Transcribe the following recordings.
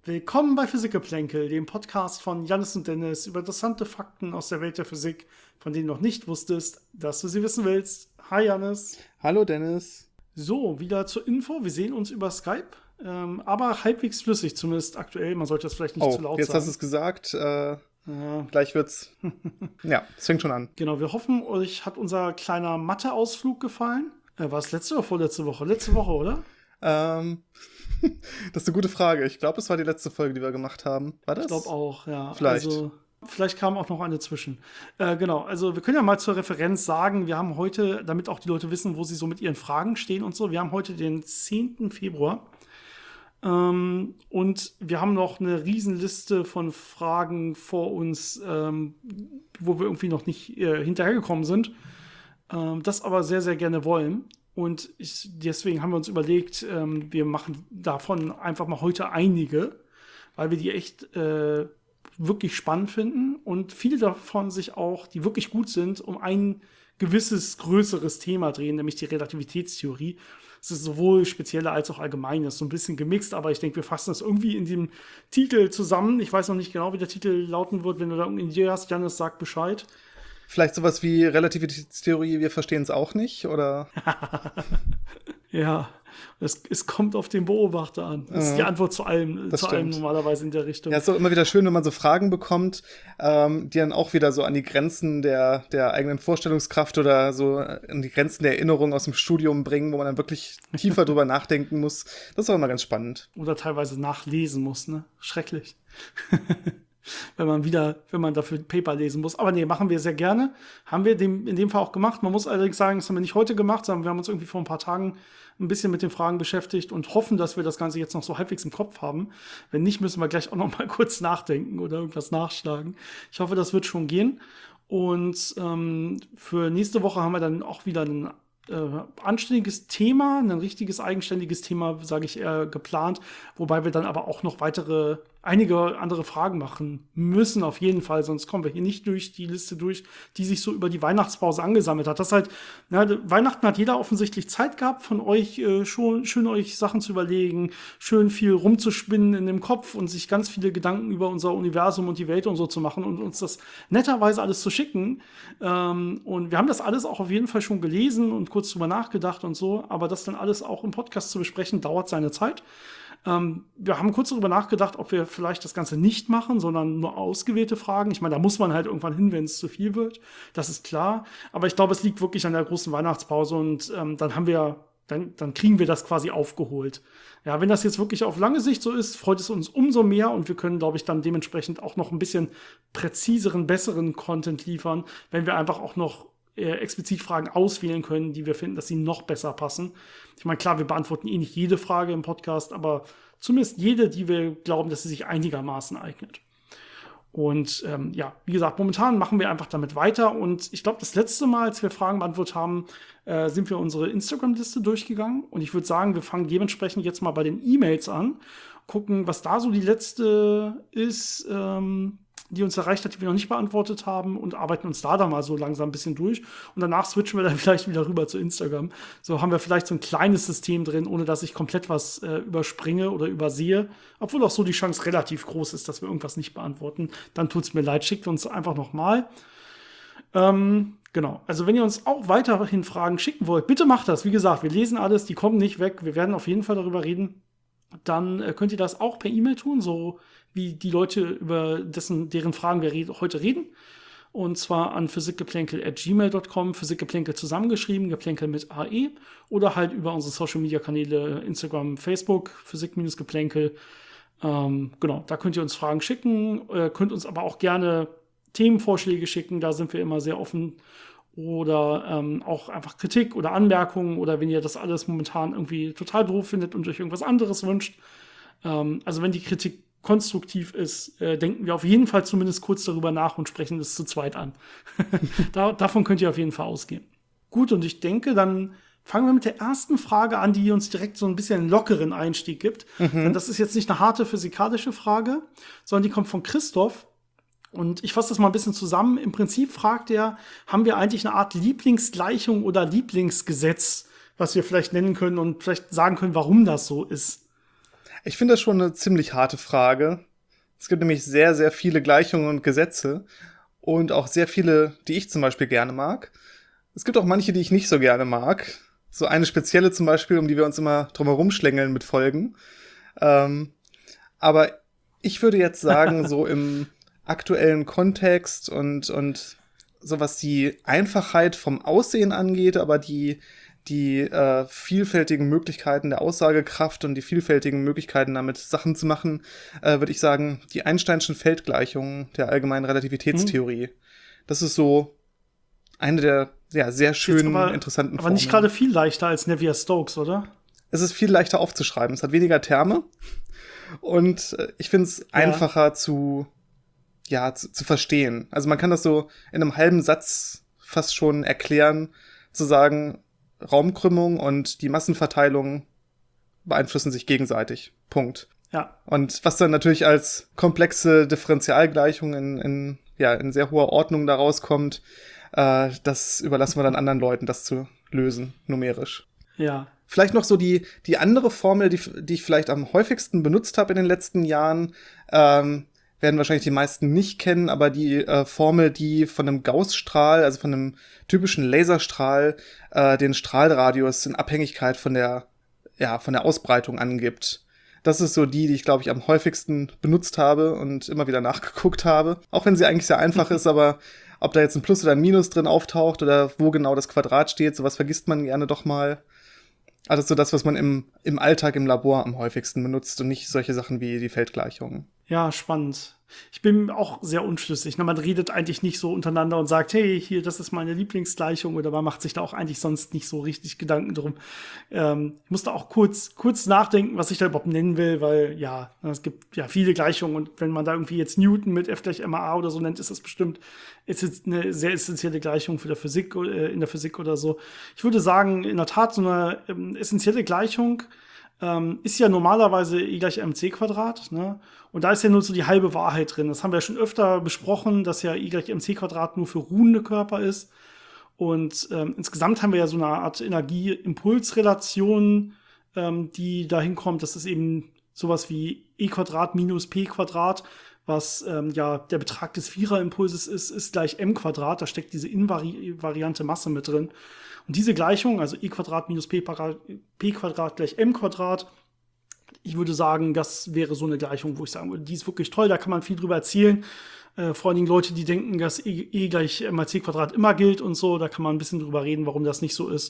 Willkommen bei Physikgeplänkel, dem Podcast von Jannis und Dennis über interessante Fakten aus der Welt der Physik, von denen du noch nicht wusstest, dass du sie wissen willst. Hi Jannis. Hallo Dennis. So, wieder zur Info. Wir sehen uns über Skype, aber halbwegs flüssig, zumindest aktuell. Man sollte das vielleicht nicht zu laut jetzt sagen. hast du es gesagt. Gleich wird's. Ja, es fängt schon an. Genau, wir hoffen, euch hat unser kleiner Mathe-Ausflug gefallen. War es letzte oder vorletzte Woche? Letzte Woche, oder? Das ist eine gute Frage. Ich glaube, es war die letzte Folge, die wir gemacht haben. War das? Ich glaube auch, ja. Vielleicht. Also, vielleicht kam auch noch eine zwischen. Genau, also wir können ja mal zur Referenz sagen, wir haben heute, damit auch die Leute wissen, wo sie so mit ihren Fragen stehen und so, wir haben heute den 10. Februar. Und wir haben noch eine Riesenliste von Fragen vor uns, wo wir irgendwie noch nicht hinterhergekommen sind. Das aber sehr, sehr gerne wollen. Und deswegen haben wir uns überlegt, wir machen davon einfach mal heute einige, weil wir die echt wirklich spannend finden und viele davon sich auch, die wirklich gut sind, um ein gewisses größeres Thema drehen, nämlich die Relativitätstheorie. Es ist sowohl spezielle als auch allgemeines, so ein bisschen gemixt, aber ich denke, wir fassen das irgendwie in dem Titel zusammen. Ich weiß noch nicht genau, wie der Titel lauten wird. Wenn du da irgendeine Idee hast, Jannis, sag Bescheid. Vielleicht sowas wie Relativitätstheorie, wir verstehen es auch nicht, oder? Ja, es kommt auf den Beobachter an. Das ist die Antwort zu allem normalerweise in der Richtung. Ja, ist doch immer wieder schön, wenn man so Fragen bekommt, die dann auch wieder so an die Grenzen der eigenen Vorstellungskraft oder so an die Grenzen der Erinnerung aus dem Studium bringen, wo man dann wirklich tiefer drüber nachdenken muss. Das ist auch immer ganz spannend. Oder teilweise nachlesen muss, ne? Schrecklich. Wenn man dafür Paper lesen muss. Aber nee, machen wir sehr gerne. Haben wir in dem Fall auch gemacht. Man muss allerdings sagen, das haben wir nicht heute gemacht, sondern wir haben uns irgendwie vor ein paar Tagen ein bisschen mit den Fragen beschäftigt und hoffen, dass wir das Ganze jetzt noch so halbwegs im Kopf haben. Wenn nicht, müssen wir gleich auch noch mal kurz nachdenken oder irgendwas nachschlagen. Ich hoffe, das wird schon gehen. Und für nächste Woche haben wir dann auch wieder ein anständiges Thema, ein richtiges eigenständiges Thema, sage ich eher, geplant, wobei wir dann aber auch noch einige andere Fragen machen müssen, auf jeden Fall, sonst kommen wir hier nicht durch die Liste durch, die sich so über die Weihnachtspause angesammelt hat. Das halt, Weihnachten hat jeder offensichtlich Zeit gehabt, von euch schön euch Sachen zu überlegen, schön viel rumzuspinnen in dem Kopf und sich ganz viele Gedanken über unser Universum und die Welt und so zu machen und uns das netterweise alles zu schicken. Und wir haben das alles auch auf jeden Fall schon gelesen und kurz drüber nachgedacht und so, aber das dann alles auch im Podcast zu besprechen, dauert seine Zeit. Wir haben kurz darüber nachgedacht, ob wir vielleicht das Ganze nicht machen, sondern nur ausgewählte Fragen. Ich meine, da muss man halt irgendwann hin, wenn es zu viel wird. Das ist klar. Aber ich glaube, es liegt wirklich an der großen Weihnachtspause und dann kriegen wir das quasi aufgeholt. Ja, wenn das jetzt wirklich auf lange Sicht so ist, freut es uns umso mehr und wir können, glaube ich, dann dementsprechend auch noch ein bisschen präziseren, besseren Content liefern, wenn wir einfach auch noch explizit Fragen auswählen können, die wir finden, dass sie noch besser passen. Ich meine, klar, wir beantworten nicht jede Frage im Podcast, aber zumindest jede, die wir glauben, dass sie sich einigermaßen eignet. Und wie gesagt, momentan machen wir einfach damit weiter. Und ich glaube, das letzte Mal, als wir Fragen beantwortet haben, sind wir unsere Instagram-Liste durchgegangen. Und ich würde sagen, wir fangen dementsprechend jetzt mal bei den E-Mails an, gucken, was da so die letzte ist, die uns erreicht hat, die wir noch nicht beantwortet haben und arbeiten uns da mal so langsam ein bisschen durch. Und danach switchen wir dann vielleicht wieder rüber zu Instagram. So haben wir vielleicht so ein kleines System drin, ohne dass ich komplett was überspringe oder übersehe. Obwohl auch so die Chance relativ groß ist, dass wir irgendwas nicht beantworten. Dann tut's mir leid, schickt uns einfach noch mal. Genau, also wenn ihr uns auch weiterhin Fragen schicken wollt, bitte macht das. Wie gesagt, wir lesen alles, die kommen nicht weg. Wir werden auf jeden Fall darüber reden. Dann könnt ihr das auch per E-Mail tun, so wie die Leute, über deren Fragen wir heute reden. Und zwar an physikgeplänkel@gmail.com, Physikgeplänkel zusammengeschrieben, Geplänkel mit AE. Oder halt über unsere Social-Media-Kanäle Instagram, Facebook, Physik-Geplänkel. Genau, da könnt ihr uns Fragen schicken. Könnt uns aber auch gerne Themenvorschläge schicken, da sind wir immer sehr offen. Oder auch einfach Kritik oder Anmerkungen oder wenn ihr das alles momentan irgendwie total doof findet und euch irgendwas anderes wünscht. Also wenn die Kritik konstruktiv ist, denken wir auf jeden Fall zumindest kurz darüber nach und sprechen es zu zweit an. Davon könnt ihr auf jeden Fall ausgehen. Gut, und ich denke, dann fangen wir mit der ersten Frage an, die uns direkt so ein bisschen einen lockeren Einstieg gibt. Denn das ist jetzt nicht eine harte physikalische Frage, sondern die kommt von Christoph. Und ich fasse das mal ein bisschen zusammen. Im Prinzip fragt er, haben wir eigentlich eine Art Lieblingsgleichung oder Lieblingsgesetz, was wir vielleicht nennen können und vielleicht sagen können, warum das so ist? Ich finde das schon eine ziemlich harte Frage. Es gibt nämlich sehr, sehr viele Gleichungen und Gesetze und auch sehr viele, die ich zum Beispiel gerne mag. Es gibt auch manche, die ich nicht so gerne mag. So eine spezielle zum Beispiel, um die wir uns immer drum herum schlängeln mit Folgen. Aber ich würde jetzt sagen, so im aktuellen Kontext und so was die Einfachheit vom Aussehen angeht, aber die vielfältigen Möglichkeiten der Aussagekraft und die vielfältigen Möglichkeiten, damit Sachen zu machen, würde ich sagen, die Einsteinschen Feldgleichungen der allgemeinen Relativitätstheorie. Das ist so eine der sehr schönen, interessanten Formeln. Aber nicht gerade viel leichter als Navier-Stokes, oder? Es ist viel leichter aufzuschreiben. Es hat weniger Terme. Und ich finde es einfacher zu verstehen. Also man kann das so in einem halben Satz fast schon erklären, zu sagen, Raumkrümmung und die Massenverteilung beeinflussen sich gegenseitig. Punkt. Ja. Und was dann natürlich als komplexe Differentialgleichung in sehr hoher Ordnung da rauskommt, das überlassen wir dann anderen Leuten, das zu lösen, numerisch. Ja. Vielleicht noch so die andere Formel, die ich vielleicht am häufigsten benutzt habe in den letzten Jahren, werden wahrscheinlich die meisten nicht kennen, aber die Formel, die von einem Gaußstrahl, also von einem typischen Laserstrahl, den Strahlradius in Abhängigkeit von der Ausbreitung angibt. Das ist so die ich, glaube ich, am häufigsten benutzt habe und immer wieder nachgeguckt habe. Auch wenn sie eigentlich sehr einfach ist, aber ob da jetzt ein Plus oder ein Minus drin auftaucht oder wo genau das Quadrat steht, sowas vergisst man gerne doch mal. Also das ist so das, was man im Alltag im Labor am häufigsten benutzt und nicht solche Sachen wie die Feldgleichungen. Ja, spannend. Ich bin auch sehr unschlüssig. Man redet eigentlich nicht so untereinander und sagt, hey, hier, das ist meine Lieblingsgleichung, oder man macht sich da auch eigentlich sonst nicht so richtig Gedanken drum. Ich musste auch kurz nachdenken, was ich da überhaupt nennen will, weil ja, es gibt ja viele Gleichungen und wenn man da irgendwie jetzt Newton mit F gleich ma oder so nennt, ist das bestimmt eine sehr essentielle Gleichung für in der Physik oder so. Ich würde sagen, in der Tat so eine essentielle Gleichung ist ja normalerweise E = mc², ne? Und da ist ja nur so die halbe Wahrheit drin. Das haben wir ja schon öfter besprochen, dass ja E = mc² nur für ruhende Körper ist. Und insgesamt haben wir ja so eine Art Energie-Impuls-Relation, die da hinkommt. Das ist eben sowas wie E² minus P², was der Betrag des Viererimpulses ist gleich m². Da steckt diese invariante Masse mit drin. Und diese Gleichung, also E² minus P² gleich m², ich würde sagen, das wäre so eine Gleichung, wo ich sagen würde, die ist wirklich toll, da kann man viel drüber erzählen. Vor allen Dingen Leute, die denken, dass E gleich m/c² immer gilt und so, da kann man ein bisschen drüber reden, warum das nicht so ist.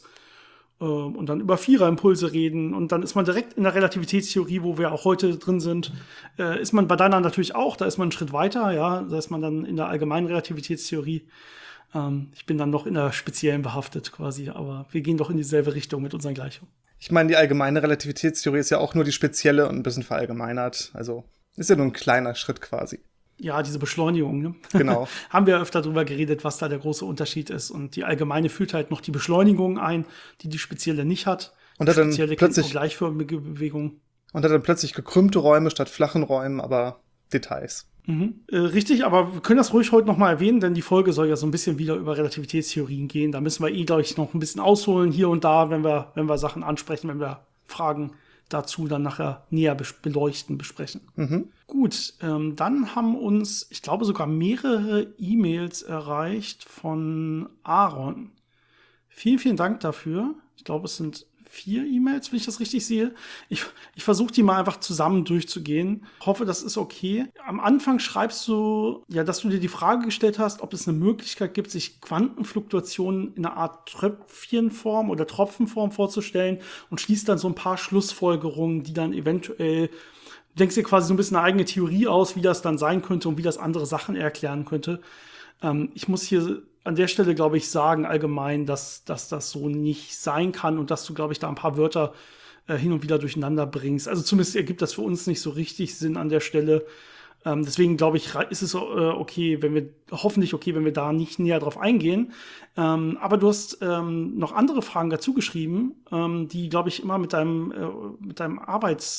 Und dann über Viererimpulse reden und dann ist man direkt in der Relativitätstheorie, wo wir auch heute drin sind, ist man bei deiner natürlich auch, da ist man einen Schritt weiter, ja, da ist man dann in der allgemeinen Relativitätstheorie. Ich bin dann noch in der speziellen behaftet quasi, aber wir gehen doch in dieselbe Richtung mit unseren Gleichungen. Ich meine, die allgemeine Relativitätstheorie ist ja auch nur die spezielle und ein bisschen verallgemeinert. Also ist ja nur ein kleiner Schritt quasi. Ja, diese Beschleunigung, ne? Genau. Haben wir öfter drüber geredet, was da der große Unterschied ist. Und die allgemeine führt halt noch die Beschleunigung ein, die spezielle nicht hat. Und hat dann spezielle plötzlich gleichförmige Bewegung. Und hat dann plötzlich gekrümmte Räume statt flachen Räumen, aber Details. Richtig, aber wir können das ruhig heute noch mal erwähnen, denn die Folge soll ja so ein bisschen wieder über Relativitätstheorien gehen. Da müssen wir glaube ich, noch ein bisschen ausholen hier und da, wenn wir Sachen ansprechen, wenn wir Fragen dazu dann nachher näher besprechen. Gut, dann haben uns, ich glaube, sogar mehrere E-Mails erreicht von Aaron. Vielen, vielen Dank dafür. Ich glaube, es sind 4 E-Mails, wenn ich das richtig sehe. Ich versuche die mal einfach zusammen durchzugehen. Hoffe, das ist okay. Am Anfang schreibst du, ja, dass du dir die Frage gestellt hast, ob es eine Möglichkeit gibt, sich Quantenfluktuationen in einer Art Tröpfchenform oder Tropfenform vorzustellen und schließt dann so ein paar Schlussfolgerungen, die dann eventuell, du denkst dir quasi so ein bisschen eine eigene Theorie aus, wie das dann sein könnte und wie das andere Sachen erklären könnte. Ich muss hier an der Stelle, glaube ich, sagen allgemein, dass das so nicht sein kann und dass du, glaube ich, da ein paar Wörter hin und wieder durcheinander bringst. Also zumindest ergibt das für uns nicht so richtig Sinn an der Stelle. Deswegen, glaube ich, ist es hoffentlich okay, wenn wir da nicht näher drauf eingehen. Aber du hast noch andere Fragen dazu geschrieben, die, glaube ich, immer mit deiner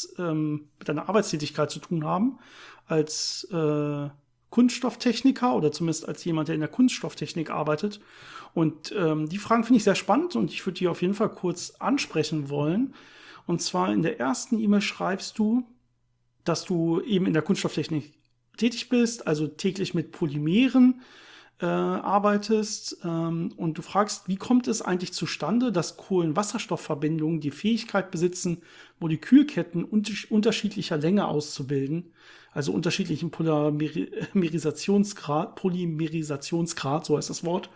Arbeitstätigkeit zu tun haben, als Kunststofftechniker oder zumindest als jemand, der in der Kunststofftechnik arbeitet. Und die Fragen finde ich sehr spannend und ich würde die auf jeden Fall kurz ansprechen wollen. Und zwar in der ersten E-Mail schreibst du, dass du eben in der Kunststofftechnik tätig bist, also täglich mit Polymeren arbeitest und du fragst, wie kommt es eigentlich zustande, dass Kohlenwasserstoffverbindungen die Fähigkeit besitzen, Molekülketten unterschiedlicher Länge auszubilden, also unterschiedlichen Polymerisationsgrad, so heißt das Wort.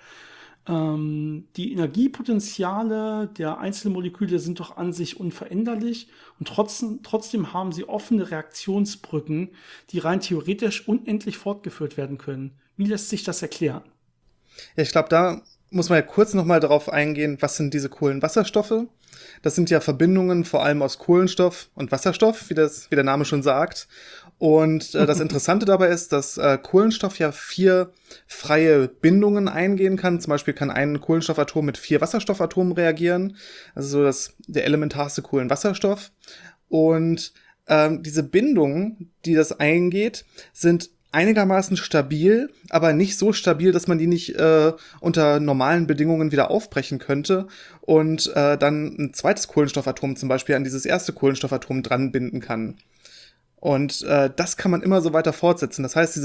Die Energiepotenziale der einzelnen Moleküle sind doch an sich unveränderlich und trotzdem haben sie offene Reaktionsbrücken, die rein theoretisch unendlich fortgeführt werden können. Wie lässt sich das erklären? Ja, ich glaube, da muss man ja kurz noch mal darauf eingehen, was sind diese Kohlenwasserstoffe? Das sind ja Verbindungen vor allem aus Kohlenstoff und Wasserstoff, wie der Name schon sagt. Und das Interessante dabei ist, dass Kohlenstoff ja 4 freie Bindungen eingehen kann. Zum Beispiel kann ein Kohlenstoffatom mit 4 Wasserstoffatomen reagieren. Also so der elementarste Kohlenwasserstoff. Und diese Bindungen, die das eingeht, sind einigermaßen stabil, aber nicht so stabil, dass man die nicht unter normalen Bedingungen wieder aufbrechen könnte und dann ein zweites Kohlenstoffatom zum Beispiel an dieses erste Kohlenstoffatom dran binden kann. Und das kann man immer so weiter fortsetzen. Das heißt, diese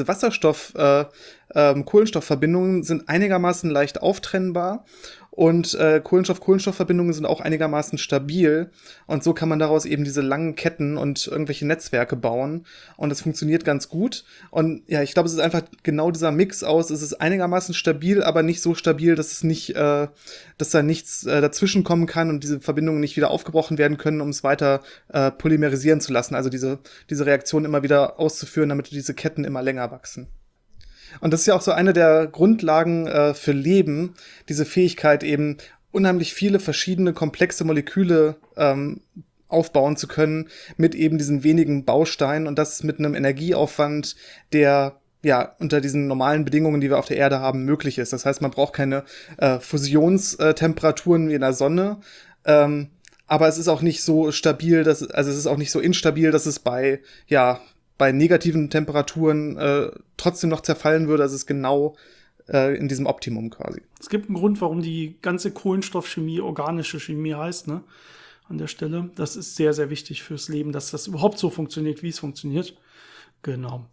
Kohlenstoffverbindungen sind einigermaßen leicht auftrennbar und Kohlenstoff-Kohlenstoff-Verbindungen sind auch einigermaßen stabil. Und so kann man daraus eben diese langen Ketten und irgendwelche Netzwerke bauen. Und das funktioniert ganz gut. Und ja, ich glaube, es ist einfach genau dieser Mix aus. Es ist einigermaßen stabil, aber nicht so stabil, dass es nicht, dass da nichts dazwischen kommen kann und diese Verbindungen nicht wieder aufgebrochen werden können, um es weiter polymerisieren zu lassen. Also diese Reaktion immer wieder auszuführen, damit diese Ketten immer länger wachsen. Und das ist ja auch so eine der Grundlagen für Leben, diese Fähigkeit eben unheimlich viele verschiedene komplexe Moleküle aufbauen zu können mit eben diesen wenigen Bausteinen und das mit einem Energieaufwand, der ja unter diesen normalen Bedingungen, die wir auf der Erde haben, möglich ist. Das heißt, man braucht keine Fusionstemperaturen wie in der Sonne, aber es ist auch nicht so stabil, es ist auch nicht so instabil, dass es bei negativen Temperaturen trotzdem noch zerfallen würde. Also es ist genau in diesem Optimum quasi. Es gibt einen Grund, warum die ganze Kohlenstoffchemie organische Chemie heißt, ne? An der Stelle. Das ist sehr, sehr wichtig fürs Leben, dass das überhaupt so funktioniert, wie es funktioniert. Genau.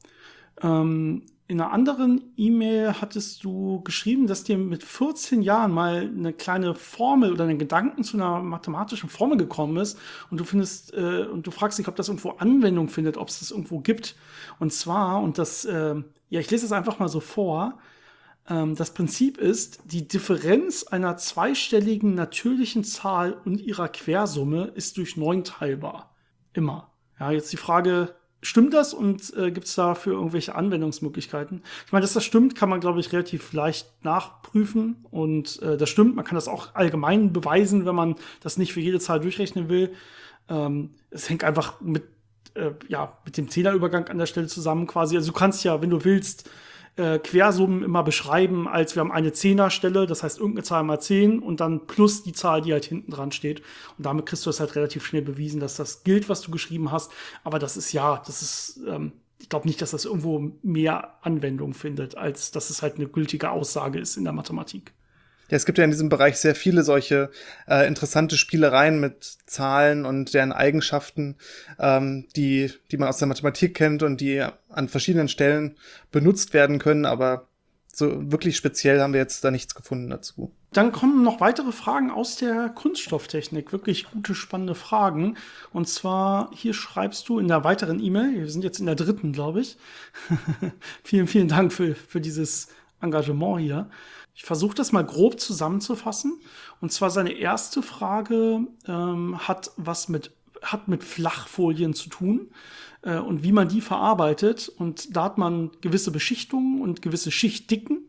In einer anderen E-Mail hattest du geschrieben, dass dir mit 14 Jahren mal eine kleine Formel oder ein Gedanken zu einer mathematischen Formel gekommen ist und du fragst dich, ob das irgendwo Anwendung findet, ob es das irgendwo gibt. Und zwar, ich lese das einfach mal so vor, das Prinzip ist, die Differenz einer zweistelligen natürlichen Zahl und ihrer Quersumme ist durch 9 teilbar. Immer. Ja, jetzt die Frage, stimmt das und gibt es dafür irgendwelche Anwendungsmöglichkeiten? Ich meine, dass das stimmt, kann man, glaube ich, relativ leicht nachprüfen. Und das stimmt, man kann das auch allgemein beweisen, wenn man das nicht für jede Zahl durchrechnen will. Es hängt einfach mit dem Zehnerübergang an der Stelle zusammen quasi. Also du kannst ja, wenn du willst, Quersummen immer beschreiben, als wir haben eine Zehnerstelle, das heißt irgendeine Zahl mal 10 und dann plus die Zahl, die halt hinten dran steht. Und damit kriegst du es halt relativ schnell bewiesen, dass das gilt, was du geschrieben hast. Aber ich glaube nicht, dass das irgendwo mehr Anwendung findet, als dass es halt eine gültige Aussage ist in der Mathematik. Ja, es gibt ja in diesem Bereich sehr viele solche interessante Spielereien mit Zahlen und deren Eigenschaften, die man aus der Mathematik kennt und die an verschiedenen Stellen benutzt werden können, aber so wirklich speziell haben wir jetzt da nichts gefunden dazu. Dann kommen noch weitere Fragen aus der Kunststofftechnik, wirklich gute, spannende Fragen. Und zwar, hier schreibst du in der weiteren E-Mail, wir sind jetzt in der 3., glaube ich. Vielen, vielen Dank für dieses Engagement hier. Ich versuche das mal grob zusammenzufassen. Und zwar seine erste Frage hat mit Flachfolien zu tun und wie man die verarbeitet. Und da hat man gewisse Beschichtungen und gewisse Schichtdicken.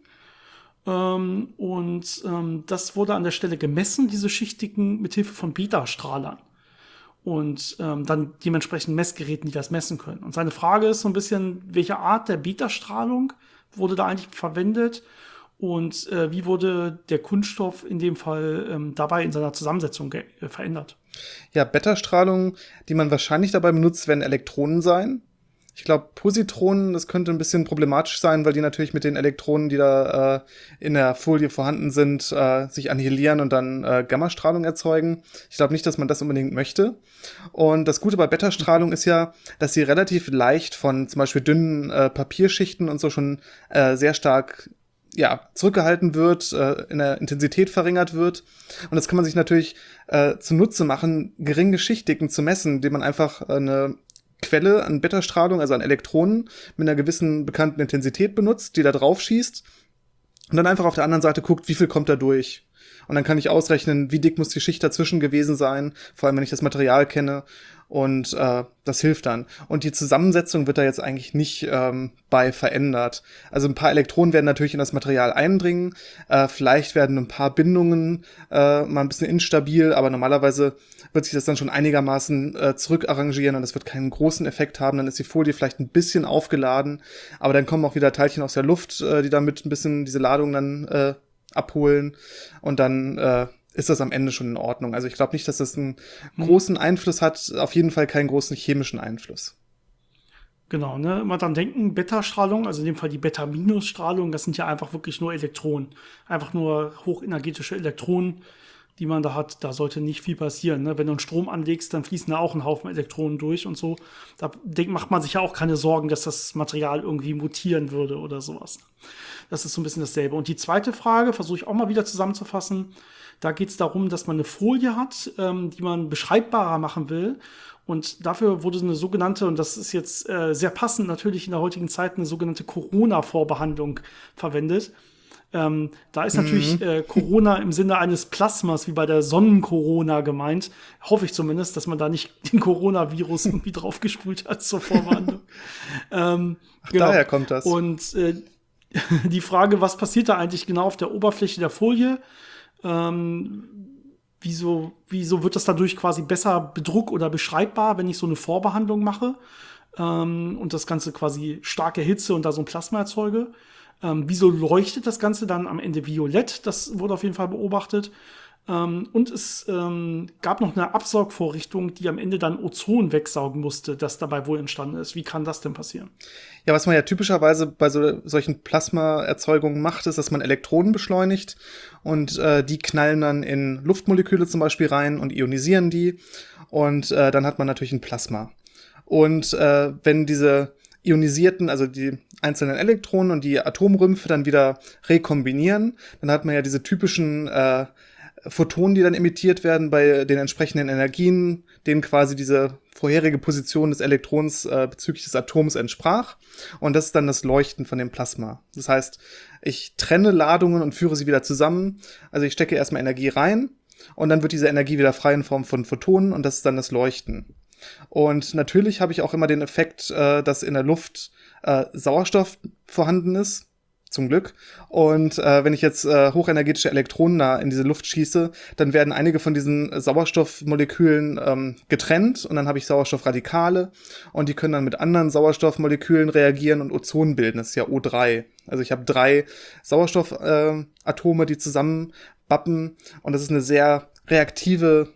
Das wurde an der Stelle gemessen, diese Schichtdicken, mit Hilfe von Beta-Strahlern. Und dann dementsprechend Messgeräten, die das messen können. Und seine Frage ist so ein bisschen, welche Art der Beta-Strahlung wurde da eigentlich verwendet? Und wie wurde der Kunststoff in dem Fall dabei in seiner Zusammensetzung verändert? Ja, Beta-Strahlung, die man wahrscheinlich dabei benutzt, werden Elektronen sein. Ich glaube, Positronen, das könnte ein bisschen problematisch sein, weil die natürlich mit den Elektronen, die da in der Folie vorhanden sind, sich annihilieren und dann Gammastrahlung erzeugen. Ich glaube nicht, dass man das unbedingt möchte. Und das Gute bei Beta-Strahlung ist ja, dass sie relativ leicht von zum Beispiel dünnen Papierschichten und so schon sehr stark zurückgehalten wird, in der Intensität verringert wird. Und das kann man sich natürlich zunutze machen, geringe Schichtdicken zu messen, indem man einfach eine Quelle an Beta-Strahlung, also an Elektronen, mit einer gewissen bekannten Intensität benutzt, die da drauf schießt und dann einfach auf der anderen Seite guckt, wie viel kommt da durch. Und dann kann ich ausrechnen, wie dick muss die Schicht dazwischen gewesen sein, vor allem wenn ich das Material kenne. Und das hilft dann. Und die Zusammensetzung wird da jetzt eigentlich nicht bei verändert. Also ein paar Elektronen werden natürlich in das Material eindringen. Vielleicht werden ein paar Bindungen mal ein bisschen instabil, aber normalerweise wird sich das dann schon einigermaßen zurückarrangieren und das wird keinen großen Effekt haben. Dann ist die Folie vielleicht ein bisschen aufgeladen, aber dann kommen auch wieder Teilchen aus der Luft, die damit ein bisschen diese Ladung dann abholen und dann ist das am Ende schon in Ordnung. Also ich glaube nicht, dass das einen großen Einfluss hat, auf jeden Fall keinen großen chemischen Einfluss. Genau, ne? Immer dann denken, Beta-Strahlung, also in dem Fall die Beta-Strahlung, das sind ja einfach wirklich nur Elektronen. Einfach nur hochenergetische Elektronen, die man da hat. Da sollte nicht viel passieren. Ne? Wenn du einen Strom anlegst, dann fließen da auch ein Haufen Elektronen durch und so. Da macht man sich ja auch keine Sorgen, dass das Material irgendwie mutieren würde oder sowas. Das ist so ein bisschen dasselbe. Und die zweite Frage, versuche ich auch mal wieder zusammenzufassen. Da geht es darum, dass man eine Folie hat, die man beschreibbarer machen will. Und dafür wurde eine sogenannte, und das ist jetzt sehr passend natürlich in der heutigen Zeit, eine sogenannte Corona-Vorbehandlung verwendet. Da ist natürlich Corona im Sinne eines Plasmas, wie bei der Sonnen-Corona gemeint. Hoffe ich zumindest, dass man da nicht den Coronavirus irgendwie draufgesprüht hat zur Vorbehandlung. Genau. Daher kommt das. Und die Frage, was passiert da eigentlich genau auf der Oberfläche der Folie? Wieso wird das dadurch quasi besser bedruckt oder beschreibbar, wenn ich so eine Vorbehandlung mache und das Ganze quasi stark erhitze und da so ein Plasma erzeuge? Wieso leuchtet das Ganze dann am Ende violett? Das wurde auf jeden Fall beobachtet. Und es gab noch eine Absaugvorrichtung, die am Ende dann Ozon wegsaugen musste, das dabei wohl entstanden ist. Wie kann das denn passieren? Ja, was man ja typischerweise bei solchen Plasmaerzeugungen macht, ist, dass man Elektronen beschleunigt und die knallen dann in Luftmoleküle zum Beispiel rein und ionisieren die und dann hat man natürlich ein Plasma. Und wenn diese ionisierten, also die einzelnen Elektronen und die Atomrümpfe dann wieder rekombinieren, dann hat man ja diese typischen Photonen, die dann emittiert werden bei den entsprechenden Energien, denen quasi diese vorherige Position des Elektrons bezüglich des Atoms entsprach. Und das ist dann das Leuchten von dem Plasma. Das heißt, ich trenne Ladungen und führe sie wieder zusammen. Also ich stecke erstmal Energie rein und dann wird diese Energie wieder frei in Form von Photonen und das ist dann das Leuchten. Und natürlich habe ich auch immer den Effekt, dass in der Luft Sauerstoff vorhanden ist. Zum Glück. Und wenn ich jetzt hochenergetische Elektronen da in diese Luft schieße, dann werden einige von diesen Sauerstoffmolekülen getrennt und dann habe ich Sauerstoffradikale und die können dann mit anderen Sauerstoffmolekülen reagieren und Ozon bilden. Das ist ja O3. Also ich habe 3 Sauerstoffatome, die zusammen bappen und das ist ein sehr reaktives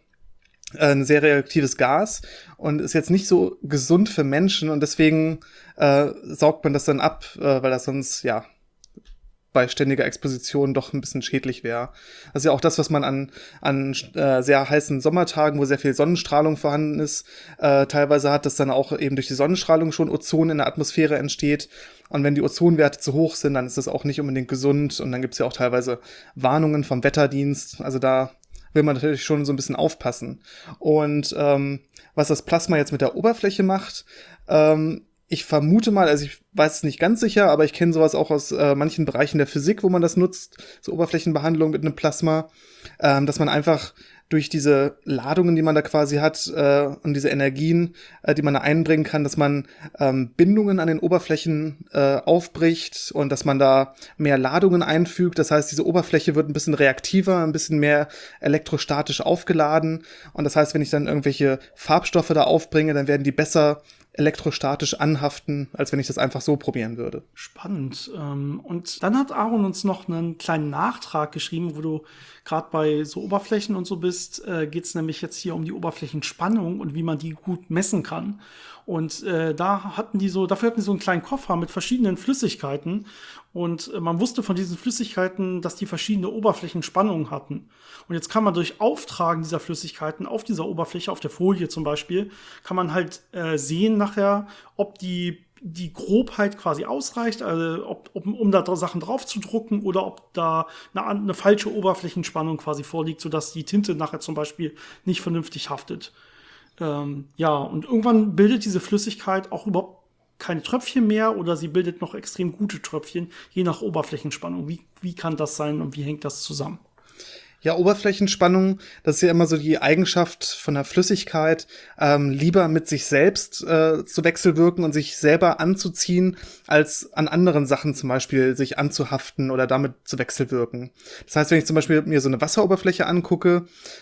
Gas und ist jetzt nicht so gesund für Menschen und deswegen saugt man das dann ab, weil das sonst, bei ständiger Exposition doch ein bisschen schädlich wäre. Das ist ja auch das, was man an sehr heißen Sommertagen, wo sehr viel Sonnenstrahlung vorhanden ist, teilweise hat, dass dann auch eben durch die Sonnenstrahlung schon Ozon in der Atmosphäre entsteht. Und wenn die Ozonwerte zu hoch sind, dann ist das auch nicht unbedingt gesund. Und dann gibt's ja auch teilweise Warnungen vom Wetterdienst. Also da will man natürlich schon so ein bisschen aufpassen. Und was das Plasma jetzt mit der Oberfläche macht, ich vermute mal, also ich weiß es nicht ganz sicher, aber ich kenne sowas auch aus manchen Bereichen der Physik, wo man das nutzt, so Oberflächenbehandlung mit einem Plasma, dass man einfach durch diese Ladungen, die man da quasi hat und diese Energien, die man da einbringen kann, dass man Bindungen an den Oberflächen aufbricht und dass man da mehr Ladungen einfügt. Das heißt, diese Oberfläche wird ein bisschen reaktiver, ein bisschen mehr elektrostatisch aufgeladen. Und das heißt, wenn ich dann irgendwelche Farbstoffe da aufbringe, dann werden die besser elektrostatisch anhaften, als wenn ich das einfach so probieren würde. Spannend. Und dann hat Aaron uns noch einen kleinen Nachtrag geschrieben, wo du gerade bei so Oberflächen und so bist, geht es nämlich jetzt hier um die Oberflächenspannung und wie man die gut messen kann. Und dafür hatten die so einen kleinen Koffer mit verschiedenen Flüssigkeiten. Und man wusste von diesen Flüssigkeiten, dass die verschiedene Oberflächenspannungen hatten. Und jetzt kann man durch Auftragen dieser Flüssigkeiten auf dieser Oberfläche, auf der Folie zum Beispiel, kann man halt sehen nachher, ob die Grobheit quasi ausreicht, also um da Sachen drauf zu drucken oder ob da eine falsche Oberflächenspannung quasi vorliegt, sodass die Tinte nachher zum Beispiel nicht vernünftig haftet. Ja, und irgendwann bildet diese Flüssigkeit auch überhaupt keine Tröpfchen mehr oder sie bildet noch extrem gute Tröpfchen, je nach Oberflächenspannung. Wie kann das sein und wie hängt das zusammen? Ja, Oberflächenspannung, das ist ja immer so die Eigenschaft von der Flüssigkeit, lieber mit sich selbst zu wechselwirken und sich selber anzuziehen, als an anderen Sachen zum Beispiel sich anzuhaften oder damit zu wechselwirken. Das heißt, wenn ich zum Beispiel mir so eine Wasseroberfläche angucke,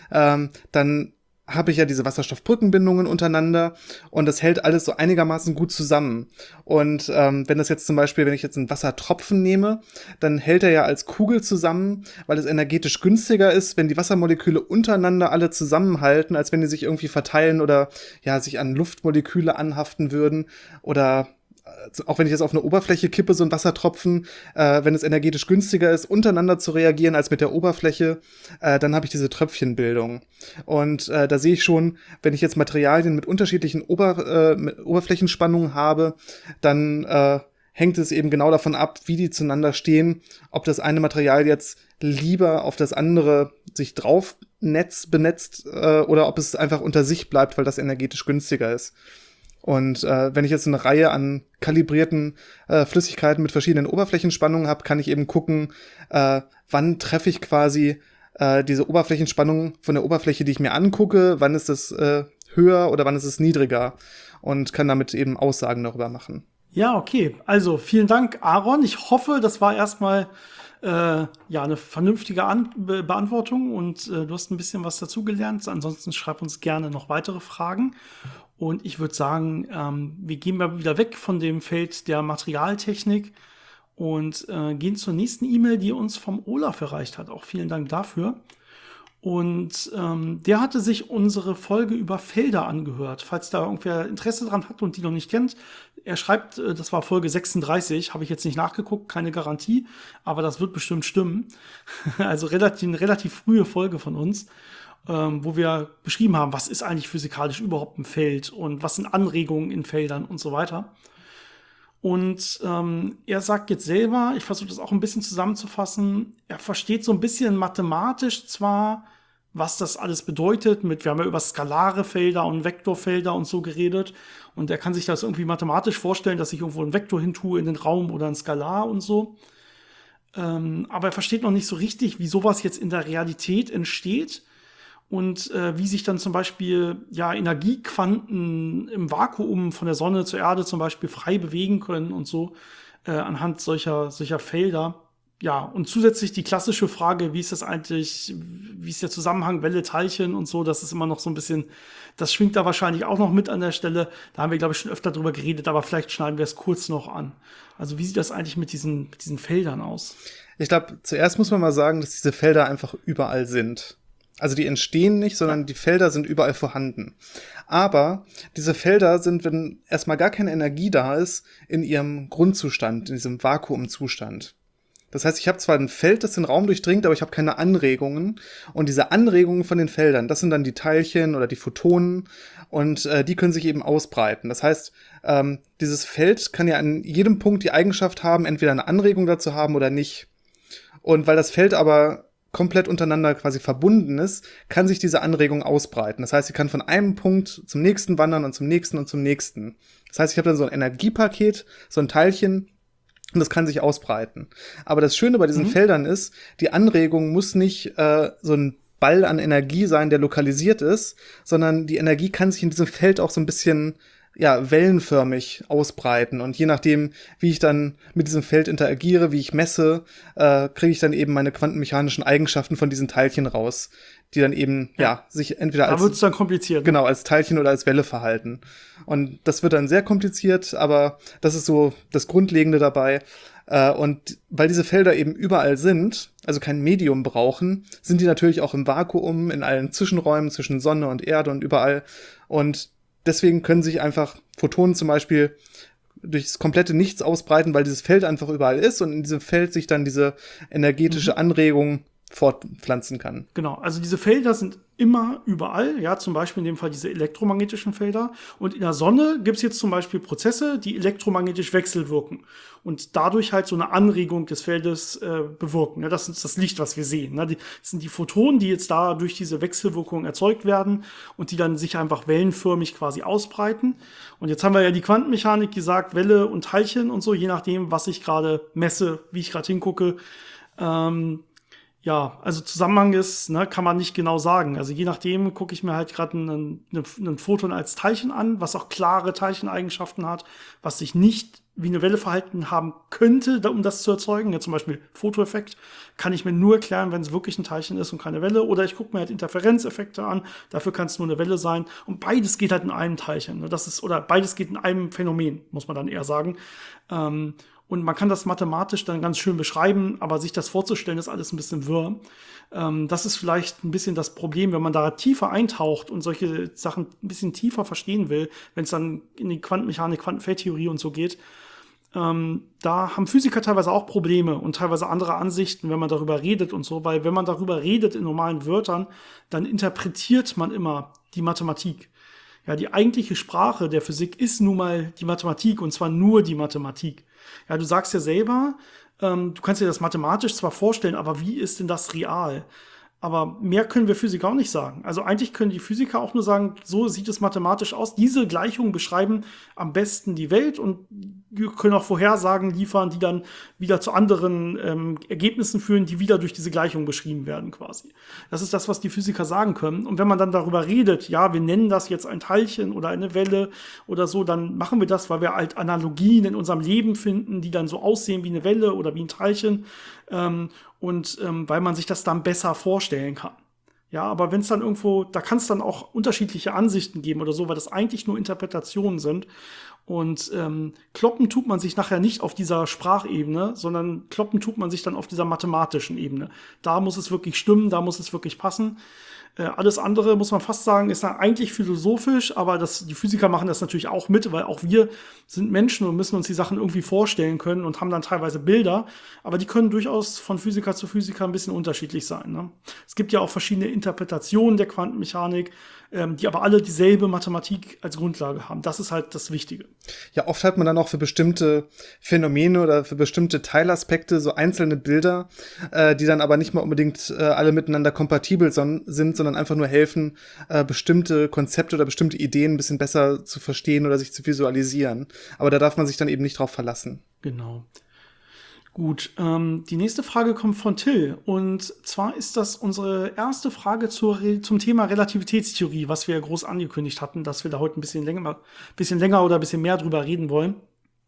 dann habe ich ja diese Wasserstoffbrückenbindungen untereinander und das hält alles so einigermaßen gut zusammen. Und wenn ich jetzt einen Wassertropfen nehme, dann hält er ja als Kugel zusammen, weil es energetisch günstiger ist, wenn die Wassermoleküle untereinander alle zusammenhalten, als wenn die sich irgendwie verteilen oder ja sich an Luftmoleküle anhaften würden oder auch wenn ich jetzt auf eine Oberfläche kippe, so ein Wassertropfen, wenn es energetisch günstiger ist, untereinander zu reagieren als mit der Oberfläche, dann habe ich diese Tröpfchenbildung. Und da sehe ich schon, wenn ich jetzt Materialien mit unterschiedlichen mit Oberflächenspannungen habe, dann hängt es eben genau davon ab, wie die zueinander stehen, ob das eine Material jetzt lieber auf das andere sich drauf benetzt oder ob es einfach unter sich bleibt, weil das energetisch günstiger ist. Und wenn ich jetzt eine Reihe an kalibrierten Flüssigkeiten mit verschiedenen Oberflächenspannungen habe, kann ich eben gucken, wann treffe ich quasi diese Oberflächenspannung von der Oberfläche, die ich mir angucke, wann ist es höher oder wann ist es niedriger und kann damit eben Aussagen darüber machen. Ja, okay. Also vielen Dank, Aaron. Ich hoffe, das war erstmal eine vernünftige Beantwortung und du hast ein bisschen was dazugelernt. Ansonsten schreib uns gerne noch weitere Fragen. Und ich würde sagen, wir gehen mal wieder weg von dem Feld der Materialtechnik und gehen zur nächsten E-Mail, die uns vom Olaf erreicht hat. Auch vielen Dank dafür. Und der hatte sich unsere Folge über Felder angehört. Falls da irgendwer Interesse dran hat und die noch nicht kennt, er schreibt, das war Folge 36, habe ich jetzt nicht nachgeguckt, keine Garantie, aber das wird bestimmt stimmen. Also eine relativ frühe Folge von uns. Wo wir beschrieben haben, was ist eigentlich physikalisch überhaupt ein Feld und was sind Anregungen in Feldern und so weiter. Und er sagt jetzt selber, ich versuche das auch ein bisschen zusammenzufassen, er versteht so ein bisschen mathematisch zwar, was das alles bedeutet. Wir haben ja über skalare Felder und Vektorfelder und so geredet. Und er kann sich das irgendwie mathematisch vorstellen, dass ich irgendwo einen Vektor hin tue in den Raum oder ein Skalar und so. Aber er versteht noch nicht so richtig, wie sowas jetzt in der Realität entsteht. Und wie sich dann zum Beispiel Energiequanten im Vakuum von der Sonne zur Erde zum Beispiel frei bewegen können und so anhand solcher Felder. Ja, und zusätzlich die klassische Frage, wie ist der Zusammenhang Welle, Teilchen und so, das ist immer noch so ein bisschen, das schwingt da wahrscheinlich auch noch mit an der Stelle. Da haben wir, glaube ich, schon öfter drüber geredet, aber vielleicht schneiden wir es kurz noch an. Also wie sieht das eigentlich mit diesen Feldern aus? Ich glaube, zuerst muss man mal sagen, dass diese Felder einfach überall sind. Also die entstehen nicht, sondern die Felder sind überall vorhanden. Aber diese Felder sind, wenn erstmal gar keine Energie da ist, in ihrem Grundzustand, in diesem Vakuumzustand. Das heißt, ich habe zwar ein Feld, das den Raum durchdringt, aber ich habe keine Anregungen. Und diese Anregungen von den Feldern, das sind dann die Teilchen oder die Photonen und die können sich eben ausbreiten. Das heißt, dieses Feld kann ja an jedem Punkt die Eigenschaft haben, entweder eine Anregung dazu haben oder nicht. Und weil das Feld aber komplett untereinander quasi verbunden ist, kann sich diese Anregung ausbreiten. Das heißt, sie kann von einem Punkt zum nächsten wandern und zum nächsten und zum nächsten. Das heißt, ich habe dann so ein Energiepaket, so ein Teilchen, und das kann sich ausbreiten. Aber das Schöne bei diesen Feldern ist, die Anregung muss nicht so ein Ball an Energie sein, der lokalisiert ist, sondern die Energie kann sich in diesem Feld auch so ein bisschen wellenförmig ausbreiten. Und je nachdem, wie ich dann mit diesem Feld interagiere, wie ich messe, kriege ich dann eben meine quantenmechanischen Eigenschaften von diesen Teilchen raus, die dann eben, sich entweder da wird's dann kompliziert. Genau, als Teilchen oder als Welle verhalten. Und das wird dann sehr kompliziert, aber das ist so das Grundlegende dabei. Und weil diese Felder eben überall sind, also kein Medium brauchen, sind die natürlich auch im Vakuum, in allen Zwischenräumen zwischen Sonne und Erde und überall. Und deswegen können sich einfach Photonen zum Beispiel durchs komplette Nichts ausbreiten, weil dieses Feld einfach überall ist und in diesem Feld sich dann diese energetische Anregung fortpflanzen kann. Genau, also diese Felder sind immer überall, ja, zum Beispiel in dem Fall diese elektromagnetischen Felder. Und in der Sonne gibt es jetzt zum Beispiel Prozesse, die elektromagnetisch wechselwirken und dadurch halt so eine Anregung des Feldes bewirken. Ja, das ist das Licht, was wir sehen. Ne? Das sind die Photonen, die jetzt da durch diese Wechselwirkung erzeugt werden und die dann sich einfach wellenförmig quasi ausbreiten. Und jetzt haben wir ja die Quantenmechanik gesagt, Welle und Teilchen und so, je nachdem, was ich gerade messe, wie ich gerade hingucke. Ja, also Zusammenhang ist, ne, kann man nicht genau sagen. Also je nachdem gucke ich mir halt gerade ein Photon als Teilchen an, was auch klare Teilcheneigenschaften hat, was sich nicht wie eine Welle verhalten haben könnte, um das zu erzeugen. Ja, zum Beispiel Photoeffekt kann ich mir nur erklären, wenn es wirklich ein Teilchen ist und keine Welle. Oder ich gucke mir halt Interferenzeffekte an, dafür kann es nur eine Welle sein. Und beides geht halt in einem Teilchen. Ne? Oder beides geht in einem Phänomen, muss man dann eher sagen. Und man kann das mathematisch dann ganz schön beschreiben, aber sich das vorzustellen, ist alles ein bisschen wirr. Das ist vielleicht ein bisschen das Problem, wenn man da tiefer eintaucht und solche Sachen ein bisschen tiefer verstehen will, wenn es dann in die Quantenmechanik, Quantenfeldtheorie und so geht. Da haben Physiker teilweise auch Probleme und teilweise andere Ansichten, wenn man darüber redet und so, weil wenn man darüber redet in normalen Wörtern, dann interpretiert man immer die Mathematik. Ja, die eigentliche Sprache der Physik ist nun mal die Mathematik und zwar nur die Mathematik. Ja, du sagst ja selber, du kannst dir das mathematisch zwar vorstellen, aber wie ist denn das real? Aber mehr können wir Physiker auch nicht sagen. Also eigentlich können die Physiker auch nur sagen, so sieht es mathematisch aus. Diese Gleichungen beschreiben am besten die Welt und wir können auch Vorhersagen liefern, die dann wieder zu anderen Ergebnissen führen, die wieder durch diese Gleichung beschrieben werden quasi. Das ist das, was die Physiker sagen können. Und wenn man dann darüber redet, ja, wir nennen das jetzt ein Teilchen oder eine Welle oder so, dann machen wir das, weil wir halt Analogien in unserem Leben finden, die dann so aussehen wie eine Welle oder wie ein Teilchen. Weil man sich das dann besser vorstellen kann. Ja, aber wenn es dann irgendwo, da kann es dann auch unterschiedliche Ansichten geben oder so, weil das eigentlich nur Interpretationen sind. Und kloppen tut man sich nachher nicht auf dieser Sprachebene, sondern kloppen tut man sich dann auf dieser mathematischen Ebene. Da muss es wirklich stimmen, da muss es wirklich passen. Alles andere, muss man fast sagen, ist dann eigentlich philosophisch, aber die Physiker machen das natürlich auch mit, weil auch wir sind Menschen und müssen uns die Sachen irgendwie vorstellen können und haben dann teilweise Bilder, aber die können durchaus von Physiker zu Physiker ein bisschen unterschiedlich sein. Ne? Es gibt ja auch verschiedene Interpretationen der Quantenmechanik, die aber alle dieselbe Mathematik als Grundlage haben. Das ist halt das Wichtige. Ja, oft hat man dann auch für bestimmte Phänomene oder für bestimmte Teilaspekte so einzelne Bilder, die dann aber nicht mal unbedingt alle miteinander kompatibel sind, sondern einfach nur helfen, bestimmte Konzepte oder bestimmte Ideen ein bisschen besser zu verstehen oder sich zu visualisieren. Aber da darf man sich dann eben nicht drauf verlassen. Genau. Gut, die nächste Frage kommt von Till. Und zwar ist das unsere erste Frage zum Thema Relativitätstheorie, was wir ja groß angekündigt hatten, dass wir da heute ein bisschen länger oder ein bisschen mehr drüber reden wollen.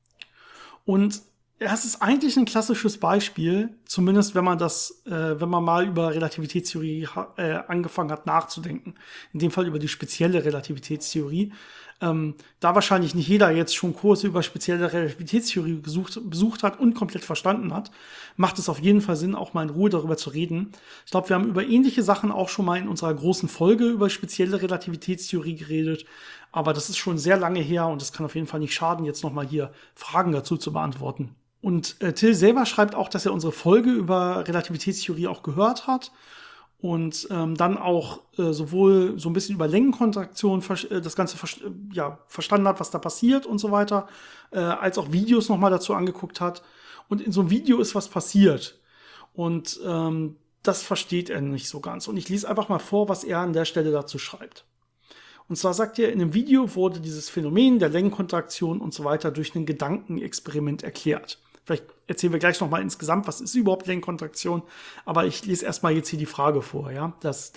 Und es ist eigentlich ein klassisches Beispiel, zumindest wenn man mal über Relativitätstheorie angefangen hat nachzudenken. In dem Fall über die spezielle Relativitätstheorie. Da wahrscheinlich nicht jeder jetzt schon Kurse über spezielle Relativitätstheorie besucht hat und komplett verstanden hat, macht es auf jeden Fall Sinn, auch mal in Ruhe darüber zu reden. Ich glaube, wir haben über ähnliche Sachen auch schon mal in unserer großen Folge über spezielle Relativitätstheorie geredet, aber das ist schon sehr lange her und es kann auf jeden Fall nicht schaden, jetzt nochmal hier Fragen dazu zu beantworten. Und Till selber schreibt auch, dass er unsere Folge über Relativitätstheorie auch gehört hat und dann auch sowohl so ein bisschen über Längenkontraktion das Ganze verstanden hat, was da passiert und so weiter, als auch Videos nochmal dazu angeguckt hat. Und in so einem Video ist was passiert. Und das versteht er nicht so ganz. Und ich lese einfach mal vor, was er an der Stelle dazu schreibt. Und zwar sagt er, in einem Video wurde dieses Phänomen der Längenkontraktion und so weiter durch ein Gedankenexperiment erklärt. Vielleicht erzählen wir gleich nochmal insgesamt, was ist überhaupt Längenkontraktion. Aber ich lese erstmal jetzt hier die Frage vor. Ja? Das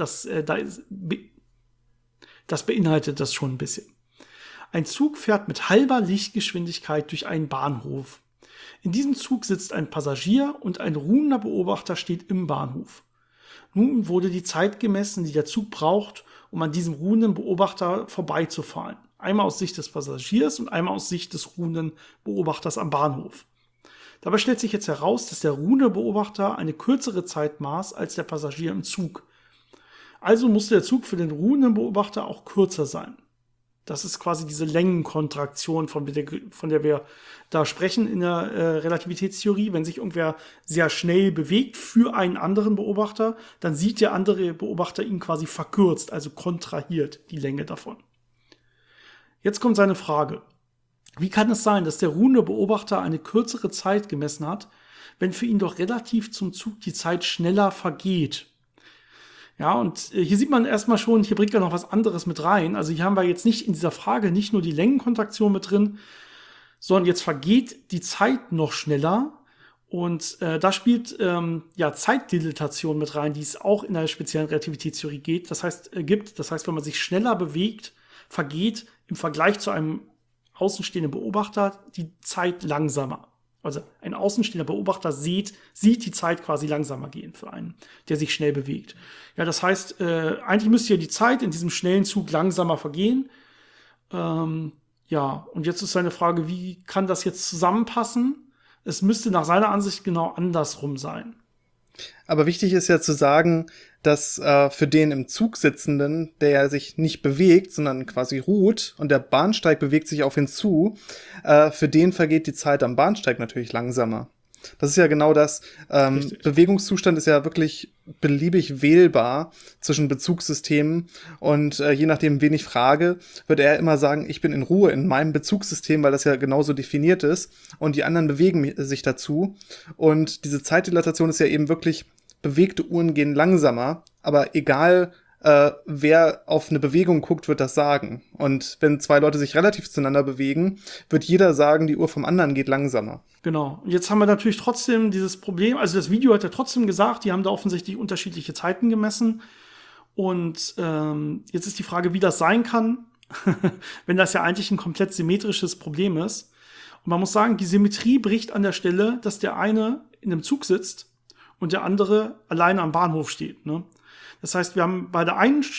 beinhaltet das schon ein bisschen. Ein Zug fährt mit halber Lichtgeschwindigkeit durch einen Bahnhof. In diesem Zug sitzt ein Passagier und ein ruhender Beobachter steht im Bahnhof. Nun wurde die Zeit gemessen, die der Zug braucht, um an diesem ruhenden Beobachter vorbeizufahren. Einmal aus Sicht des Passagiers und einmal aus Sicht des ruhenden Beobachters am Bahnhof. Dabei stellt sich jetzt heraus, dass der ruhende Beobachter eine kürzere Zeit maß als der Passagier im Zug. Also musste der Zug für den ruhenden Beobachter auch kürzer sein. Das ist quasi diese Längenkontraktion, von der wir da sprechen in der Relativitätstheorie. Wenn sich irgendwer sehr schnell bewegt für einen anderen Beobachter, dann sieht der andere Beobachter ihn quasi verkürzt, also kontrahiert, die Länge davon. Jetzt kommt seine Frage. Wie kann es sein, dass der ruhende Beobachter eine kürzere Zeit gemessen hat, wenn für ihn doch relativ zum Zug die Zeit schneller vergeht? Ja, und hier sieht man erstmal schon, hier bringt er noch was anderes mit rein. Also hier haben wir jetzt nicht in dieser Frage nicht nur die Längenkontraktion mit drin, sondern jetzt vergeht die Zeit noch schneller. Und da spielt Zeitdilatation mit rein, die es auch in der speziellen Relativitätstheorie gibt. Das heißt, wenn man sich schneller bewegt, vergeht im Vergleich zu einem außenstehenden Beobachter die Zeit langsamer. Also ein außenstehender Beobachter sieht die Zeit quasi langsamer gehen für einen, der sich schnell bewegt. Ja, das heißt, eigentlich müsste ja die Zeit in diesem schnellen Zug langsamer vergehen. Und jetzt ist seine Frage, wie kann das jetzt zusammenpassen? Es müsste nach seiner Ansicht genau andersrum sein. Aber wichtig ist ja zu sagen, dass für den im Zug Sitzenden, der sich nicht bewegt, sondern quasi ruht und der Bahnsteig bewegt sich auf ihn zu, für den vergeht die Zeit am Bahnsteig natürlich langsamer. Das ist ja genau das. Bewegungszustand ist ja wirklich beliebig wählbar zwischen Bezugssystemen und je nachdem, wen ich frage, wird er immer sagen, ich bin in Ruhe in meinem Bezugssystem, weil das ja genauso definiert ist und die anderen bewegen sich dazu. Und diese Zeitdilatation ist ja eben wirklich, bewegte Uhren gehen langsamer, aber egal, wer auf eine Bewegung guckt, wird das sagen. Und wenn zwei Leute sich relativ zueinander bewegen, wird jeder sagen, die Uhr vom anderen geht langsamer. Genau. Und jetzt haben wir natürlich trotzdem dieses Problem, also das Video hat ja trotzdem gesagt, die haben da offensichtlich unterschiedliche Zeiten gemessen. Und jetzt ist die Frage, wie das sein kann, wenn das ja eigentlich ein komplett symmetrisches Problem ist. Und man muss sagen, die Symmetrie bricht an der Stelle, dass der eine in einem Zug sitzt und der andere alleine am Bahnhof steht, ne? Das heißt, wir haben bei der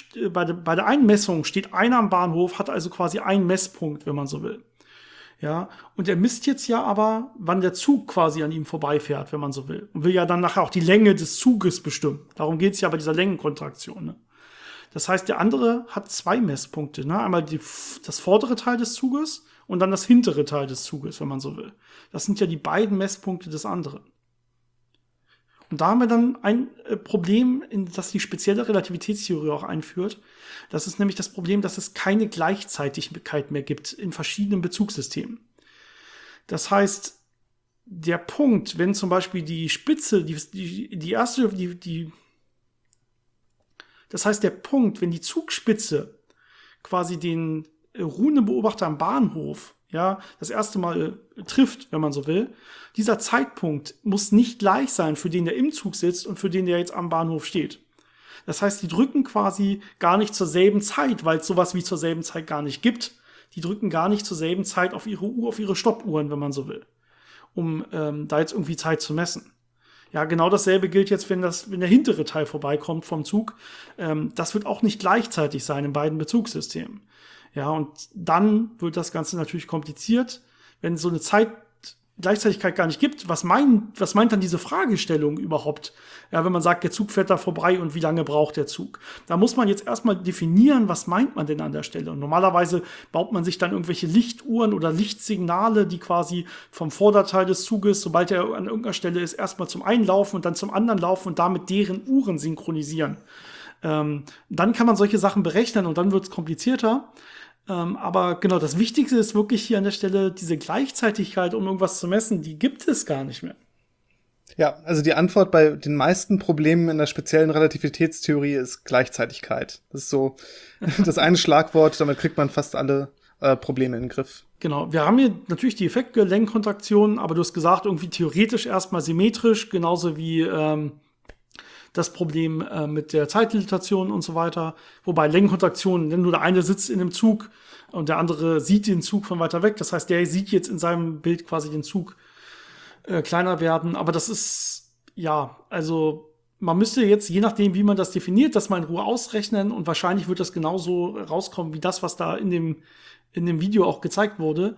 einen Messung steht einer am Bahnhof, hat also quasi einen Messpunkt, wenn man so will. Ja, und er misst jetzt ja aber, wann der Zug quasi an ihm vorbeifährt, wenn man so will. Und will ja dann nachher auch die Länge des Zuges bestimmen. Darum geht es ja bei dieser Längenkontraktion, ne? Das heißt, der andere hat zwei Messpunkte, ne? Einmal das vordere Teil des Zuges und dann das hintere Teil des Zuges, wenn man so will. Das sind ja die beiden Messpunkte des anderen. Und da haben wir dann ein Problem, das die spezielle Relativitätstheorie auch einführt. Das ist nämlich das Problem, dass es keine Gleichzeitigkeit mehr gibt in verschiedenen Bezugssystemen. Das heißt, der Punkt, wenn zum Beispiel die Spitze, das heißt, der Punkt, wenn die Zugspitze quasi den ruhenden Beobachter am Bahnhof das erste Mal trifft, wenn man so will, dieser Zeitpunkt muss nicht gleich sein für den, der im Zug sitzt und für den, der jetzt am Bahnhof steht. Das heißt, die drücken quasi gar nicht zur selben Zeit, weil es sowas wie zur selben Zeit gar nicht gibt. Die drücken gar nicht zur selben Zeit auf ihre Uhr, auf ihre Stoppuhren, wenn man so will, um da jetzt irgendwie Zeit zu messen. Ja, genau dasselbe gilt jetzt, wenn der hintere Teil vorbeikommt vom Zug. Das wird auch nicht gleichzeitig sein in beiden Bezugssystemen. Ja, und dann wird das Ganze natürlich kompliziert, wenn so eine Zeitgleichzeitigkeit gar nicht gibt. Was meint dann diese Fragestellung überhaupt? Ja, wenn man sagt, der Zug fährt da vorbei und wie lange braucht der Zug? Da muss man jetzt erstmal definieren, was meint man denn an der Stelle? Und normalerweise baut man sich dann irgendwelche Lichtuhren oder Lichtsignale, die quasi vom Vorderteil des Zuges, sobald er an irgendeiner Stelle ist, erstmal zum einen laufen und dann zum anderen laufen und damit deren Uhren synchronisieren. Dann kann man solche Sachen berechnen und dann wird es komplizierter. Aber genau, das Wichtigste ist wirklich hier an der Stelle diese Gleichzeitigkeit, um irgendwas zu messen, die gibt es gar nicht mehr. Ja, also die Antwort bei den meisten Problemen in der speziellen Relativitätstheorie ist Gleichzeitigkeit. Das ist so das eine Schlagwort, damit kriegt man fast alle Probleme in den Griff. Genau, wir haben hier natürlich die Effektlängenkontraktion, aber du hast gesagt, irgendwie theoretisch erstmal symmetrisch, genauso wie das Problem mit der Zeitdilatation und so weiter. Wobei Längenkontraktion, wenn nur der eine sitzt in dem Zug und der andere sieht den Zug von weiter weg. Das heißt, der sieht jetzt in seinem Bild quasi den Zug kleiner werden. Aber das ist, also man müsste jetzt, je nachdem, wie man das definiert, das mal in Ruhe ausrechnen und wahrscheinlich wird das genauso rauskommen wie das, was da in dem Video auch gezeigt wurde.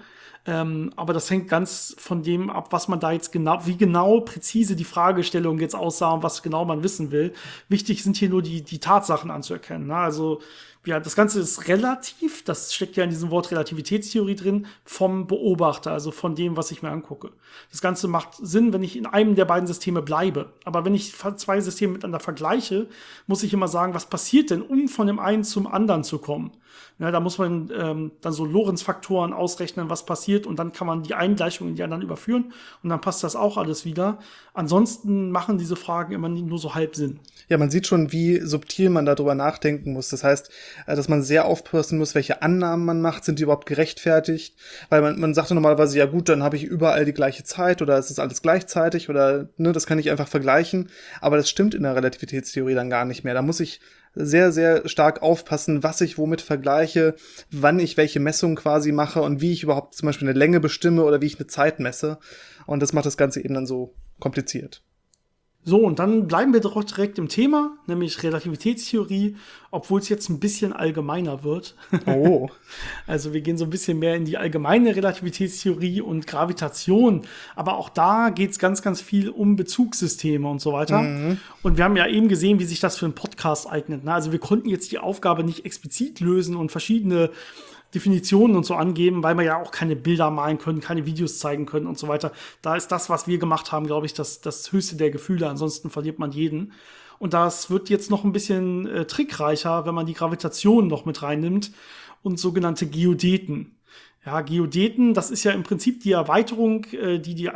Aber das hängt ganz von dem ab, was man da jetzt wie genau präzise die Fragestellung jetzt aussah und was genau man wissen will. Wichtig sind hier nur die Tatsachen anzuerkennen. Ne? Also ja, das Ganze ist relativ, das steckt ja in diesem Wort Relativitätstheorie drin, vom Beobachter, also von dem, was ich mir angucke. Das Ganze macht Sinn, wenn ich in einem der beiden Systeme bleibe. Aber wenn ich zwei Systeme miteinander vergleiche, muss ich immer sagen, was passiert denn, um von dem einen zum anderen zu kommen? Ja, da muss man dann so Lorentz-Faktoren ausrechnen, was passiert, und dann kann man die einen Gleichungen in die anderen überführen und dann passt das auch alles wieder. Ansonsten machen diese Fragen immer nur so halb Sinn. Ja, man sieht schon, wie subtil man darüber nachdenken muss. Das heißt, dass man sehr aufpassen muss, welche Annahmen man macht, sind die überhaupt gerechtfertigt? Weil man sagt ja normalerweise, ja gut, dann habe ich überall die gleiche Zeit oder es ist alles gleichzeitig oder ne, das kann ich einfach vergleichen. Aber das stimmt in der Relativitätstheorie dann gar nicht mehr. Da muss ich sehr, sehr stark aufpassen, was ich womit vergleiche, wann ich welche Messung quasi mache und wie ich überhaupt zum Beispiel eine Länge bestimme oder wie ich eine Zeit messe. Und das macht das Ganze eben dann so kompliziert. So, und dann bleiben wir doch direkt im Thema, nämlich Relativitätstheorie, obwohl es jetzt ein bisschen allgemeiner wird. Oh. Also wir gehen so ein bisschen mehr in die allgemeine Relativitätstheorie und Gravitation. Aber auch da geht es ganz, ganz viel um Bezugssysteme und so weiter. Mhm. Und wir haben ja eben gesehen, wie sich das für einen Podcast eignet. Ne? Also wir konnten jetzt die Aufgabe nicht explizit lösen und verschiedene Definitionen und so angeben, weil wir ja auch keine Bilder malen können, keine Videos zeigen können und so weiter. Da ist das, was wir gemacht haben, glaube ich, das höchste der Gefühle. Ansonsten verliert man jeden. Und das wird jetzt noch ein bisschen trickreicher, wenn man die Gravitation noch mit reinnimmt und sogenannte Geodeten. Ja, Geodeten, das ist ja im Prinzip die Erweiterung, die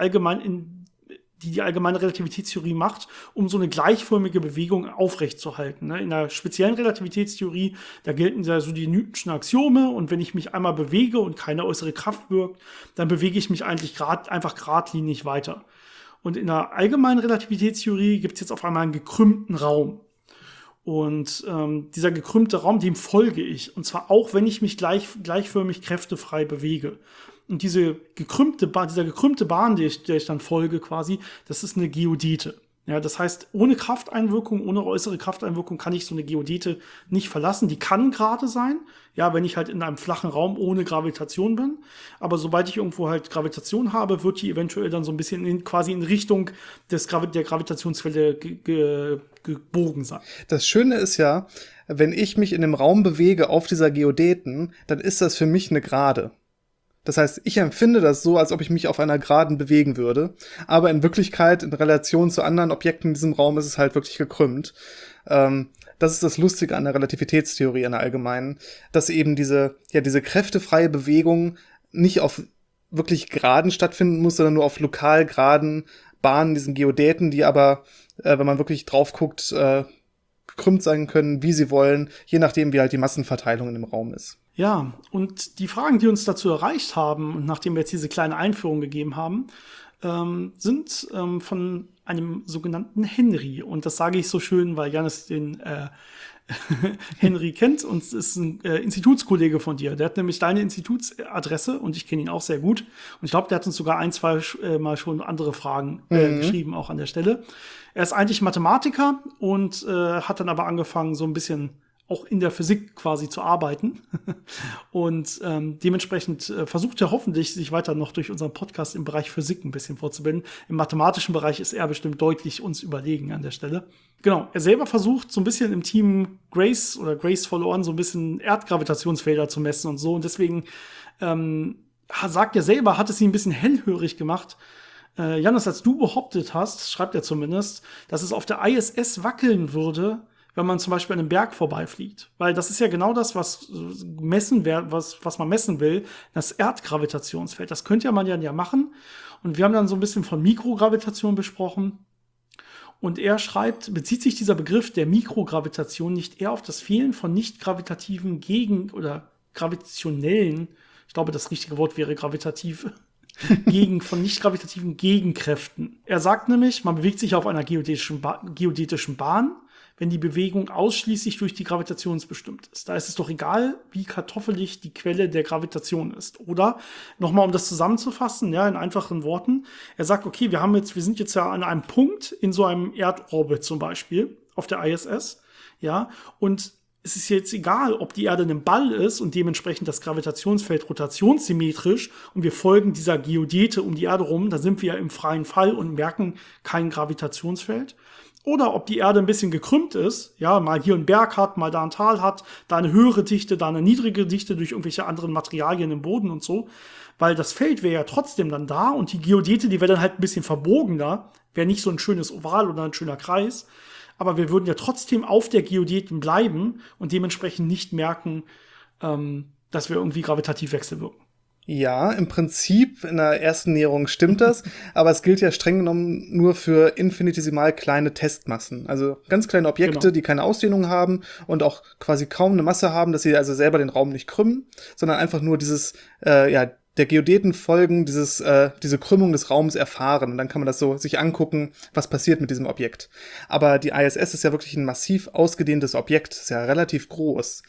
allgemeine Relativitätstheorie macht, um so eine gleichförmige Bewegung aufrechtzuerhalten. In der speziellen Relativitätstheorie, da gelten ja so die Newtonschen Axiome, und wenn ich mich einmal bewege und keine äußere Kraft wirkt, dann bewege ich mich eigentlich einfach geradlinig weiter. Und in der allgemeinen Relativitätstheorie gibt es jetzt auf einmal einen gekrümmten Raum. Und dieser gekrümmte Raum, dem folge ich. Und zwar auch, wenn ich mich gleichförmig kräftefrei bewege. Und dieser gekrümmte Bahn, der ich dann folge quasi, das ist eine Geodete. Ja, das heißt, ohne Krafteinwirkung, ohne äußere Krafteinwirkung kann ich so eine Geodete nicht verlassen. Die kann gerade sein, ja, wenn ich halt in einem flachen Raum ohne Gravitation bin. Aber sobald ich irgendwo halt Gravitation habe, wird die eventuell dann so ein bisschen quasi in Richtung der Gravitationsquelle gebogen sein. Das Schöne ist ja, wenn ich mich in dem Raum bewege auf dieser Geodeten, dann ist das für mich eine Gerade. Das heißt, ich empfinde das so, als ob ich mich auf einer Geraden bewegen würde. Aber in Wirklichkeit, in Relation zu anderen Objekten in diesem Raum, ist es halt wirklich gekrümmt. Das ist das Lustige an der Relativitätstheorie in der Allgemeinen, dass eben diese kräftefreie Bewegung nicht auf wirklich Geraden stattfinden muss, sondern nur auf lokal geraden Bahnen, diesen Geodeten, die aber, wenn man wirklich drauf guckt, gekrümmt sein können, wie sie wollen, je nachdem, wie halt die Massenverteilung in dem Raum ist. Ja, und die Fragen, die uns dazu erreicht haben, und nachdem wir jetzt diese kleine Einführung gegeben haben, sind von einem sogenannten Henry. Und das sage ich so schön, weil Janis den Henry kennt und ist ein Institutskollege von dir. Der hat nämlich deine Institutsadresse und ich kenne ihn auch sehr gut. Und ich glaube, der hat uns sogar ein, zwei Mal schon andere Fragen geschrieben, auch an der Stelle. Er ist eigentlich Mathematiker und hat dann aber angefangen, so ein bisschen auch in der Physik quasi zu arbeiten. Und dementsprechend versucht er hoffentlich, sich weiter noch durch unseren Podcast im Bereich Physik ein bisschen vorzubilden. Im mathematischen Bereich ist er bestimmt deutlich uns überlegen an der Stelle. Genau, er selber versucht so ein bisschen im Team Grace oder Grace Follow On so ein bisschen Erdgravitationsfelder zu messen und so. Und deswegen sagt er selber, hat es ihn ein bisschen hellhörig gemacht. Janis, als du behauptet hast, schreibt er zumindest, dass es auf der ISS wackeln würde, wenn man zum Beispiel an einem Berg vorbeifliegt. Weil das ist ja genau das, was man messen will, das Erdgravitationsfeld. Das könnte man ja machen. Und wir haben dann so ein bisschen von Mikrogravitation besprochen. Und er schreibt, bezieht sich dieser Begriff der Mikrogravitation nicht eher auf das Fehlen von nicht-gravitativen oder gravitationellen, ich glaube, das richtige Wort wäre gravitativ, von nicht-gravitativen Gegenkräften. Er sagt nämlich, man bewegt sich auf einer geodätischen Bahn, wenn die Bewegung ausschließlich durch die Gravitation bestimmt ist. Da ist es doch egal, wie kartoffelig die Quelle der Gravitation ist. Oder, nochmal um das zusammenzufassen, ja, in einfachen Worten, er sagt, okay, wir sind jetzt ja an einem Punkt in so einem Erdorbit zum Beispiel, auf der ISS, ja, und es ist jetzt egal, ob die Erde ein Ball ist und dementsprechend das Gravitationsfeld rotationssymmetrisch und wir folgen dieser Geodäte um die Erde rum, da sind wir ja im freien Fall und merken kein Gravitationsfeld. Oder ob die Erde ein bisschen gekrümmt ist, ja, mal hier einen Berg hat, mal da ein Tal hat, da eine höhere Dichte, da eine niedrige Dichte durch irgendwelche anderen Materialien im Boden und so. Weil das Feld wäre ja trotzdem dann da und die Geodäte, die wäre dann halt ein bisschen verbogener, wäre nicht so ein schönes Oval oder ein schöner Kreis. Aber wir würden ja trotzdem auf der Geodäten bleiben und dementsprechend nicht merken, dass wir irgendwie gravitativ wechselwirken. Ja, im Prinzip in der ersten Näherung stimmt das, aber es gilt ja streng genommen nur für infinitesimal kleine Testmassen. Also ganz kleine Objekte, Genau. die keine Ausdehnung haben und auch quasi kaum eine Masse haben, dass sie also selber den Raum nicht krümmen, sondern einfach nur dieses, der Geodäten folgen, diese Krümmung des Raums erfahren. Und dann kann man das so sich angucken, was passiert mit diesem Objekt. Aber die ISS ist ja wirklich ein massiv ausgedehntes Objekt, ist ja relativ groß.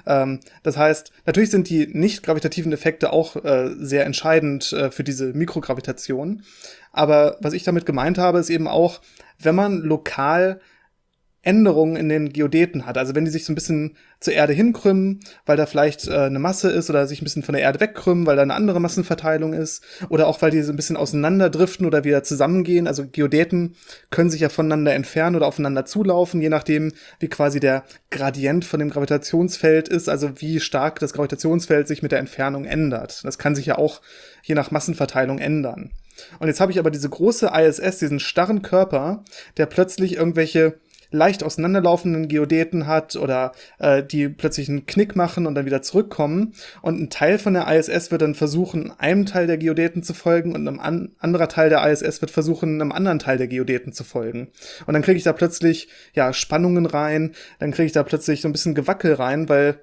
Das heißt, natürlich sind die nicht gravitativen Effekte auch sehr entscheidend für diese Mikrogravitation. Aber was ich damit gemeint habe, ist eben auch, wenn man lokal Änderungen in den Geodäten hat. Also wenn die sich so ein bisschen zur Erde hinkrümmen, weil da vielleicht eine Masse ist oder sich ein bisschen von der Erde wegkrümmen, weil da eine andere Massenverteilung ist oder auch weil die so ein bisschen auseinanderdriften oder wieder zusammengehen. Also Geodäten können sich ja voneinander entfernen oder aufeinander zulaufen, je nachdem, wie quasi der Gradient von dem Gravitationsfeld ist, also wie stark das Gravitationsfeld sich mit der Entfernung ändert. Das kann sich ja auch je nach Massenverteilung ändern. Und jetzt habe ich aber diese große ISS, diesen starren Körper, der plötzlich irgendwelche leicht auseinanderlaufenden Geodäten hat oder die plötzlich einen Knick machen und dann wieder zurückkommen. Und ein Teil von der ISS wird dann versuchen, einem Teil der Geodäten zu folgen und ein anderer Teil der ISS wird versuchen, einem anderen Teil der Geodäten zu folgen. Und dann kriege ich da plötzlich Spannungen rein, dann kriege ich da plötzlich so ein bisschen Gewackel rein, weil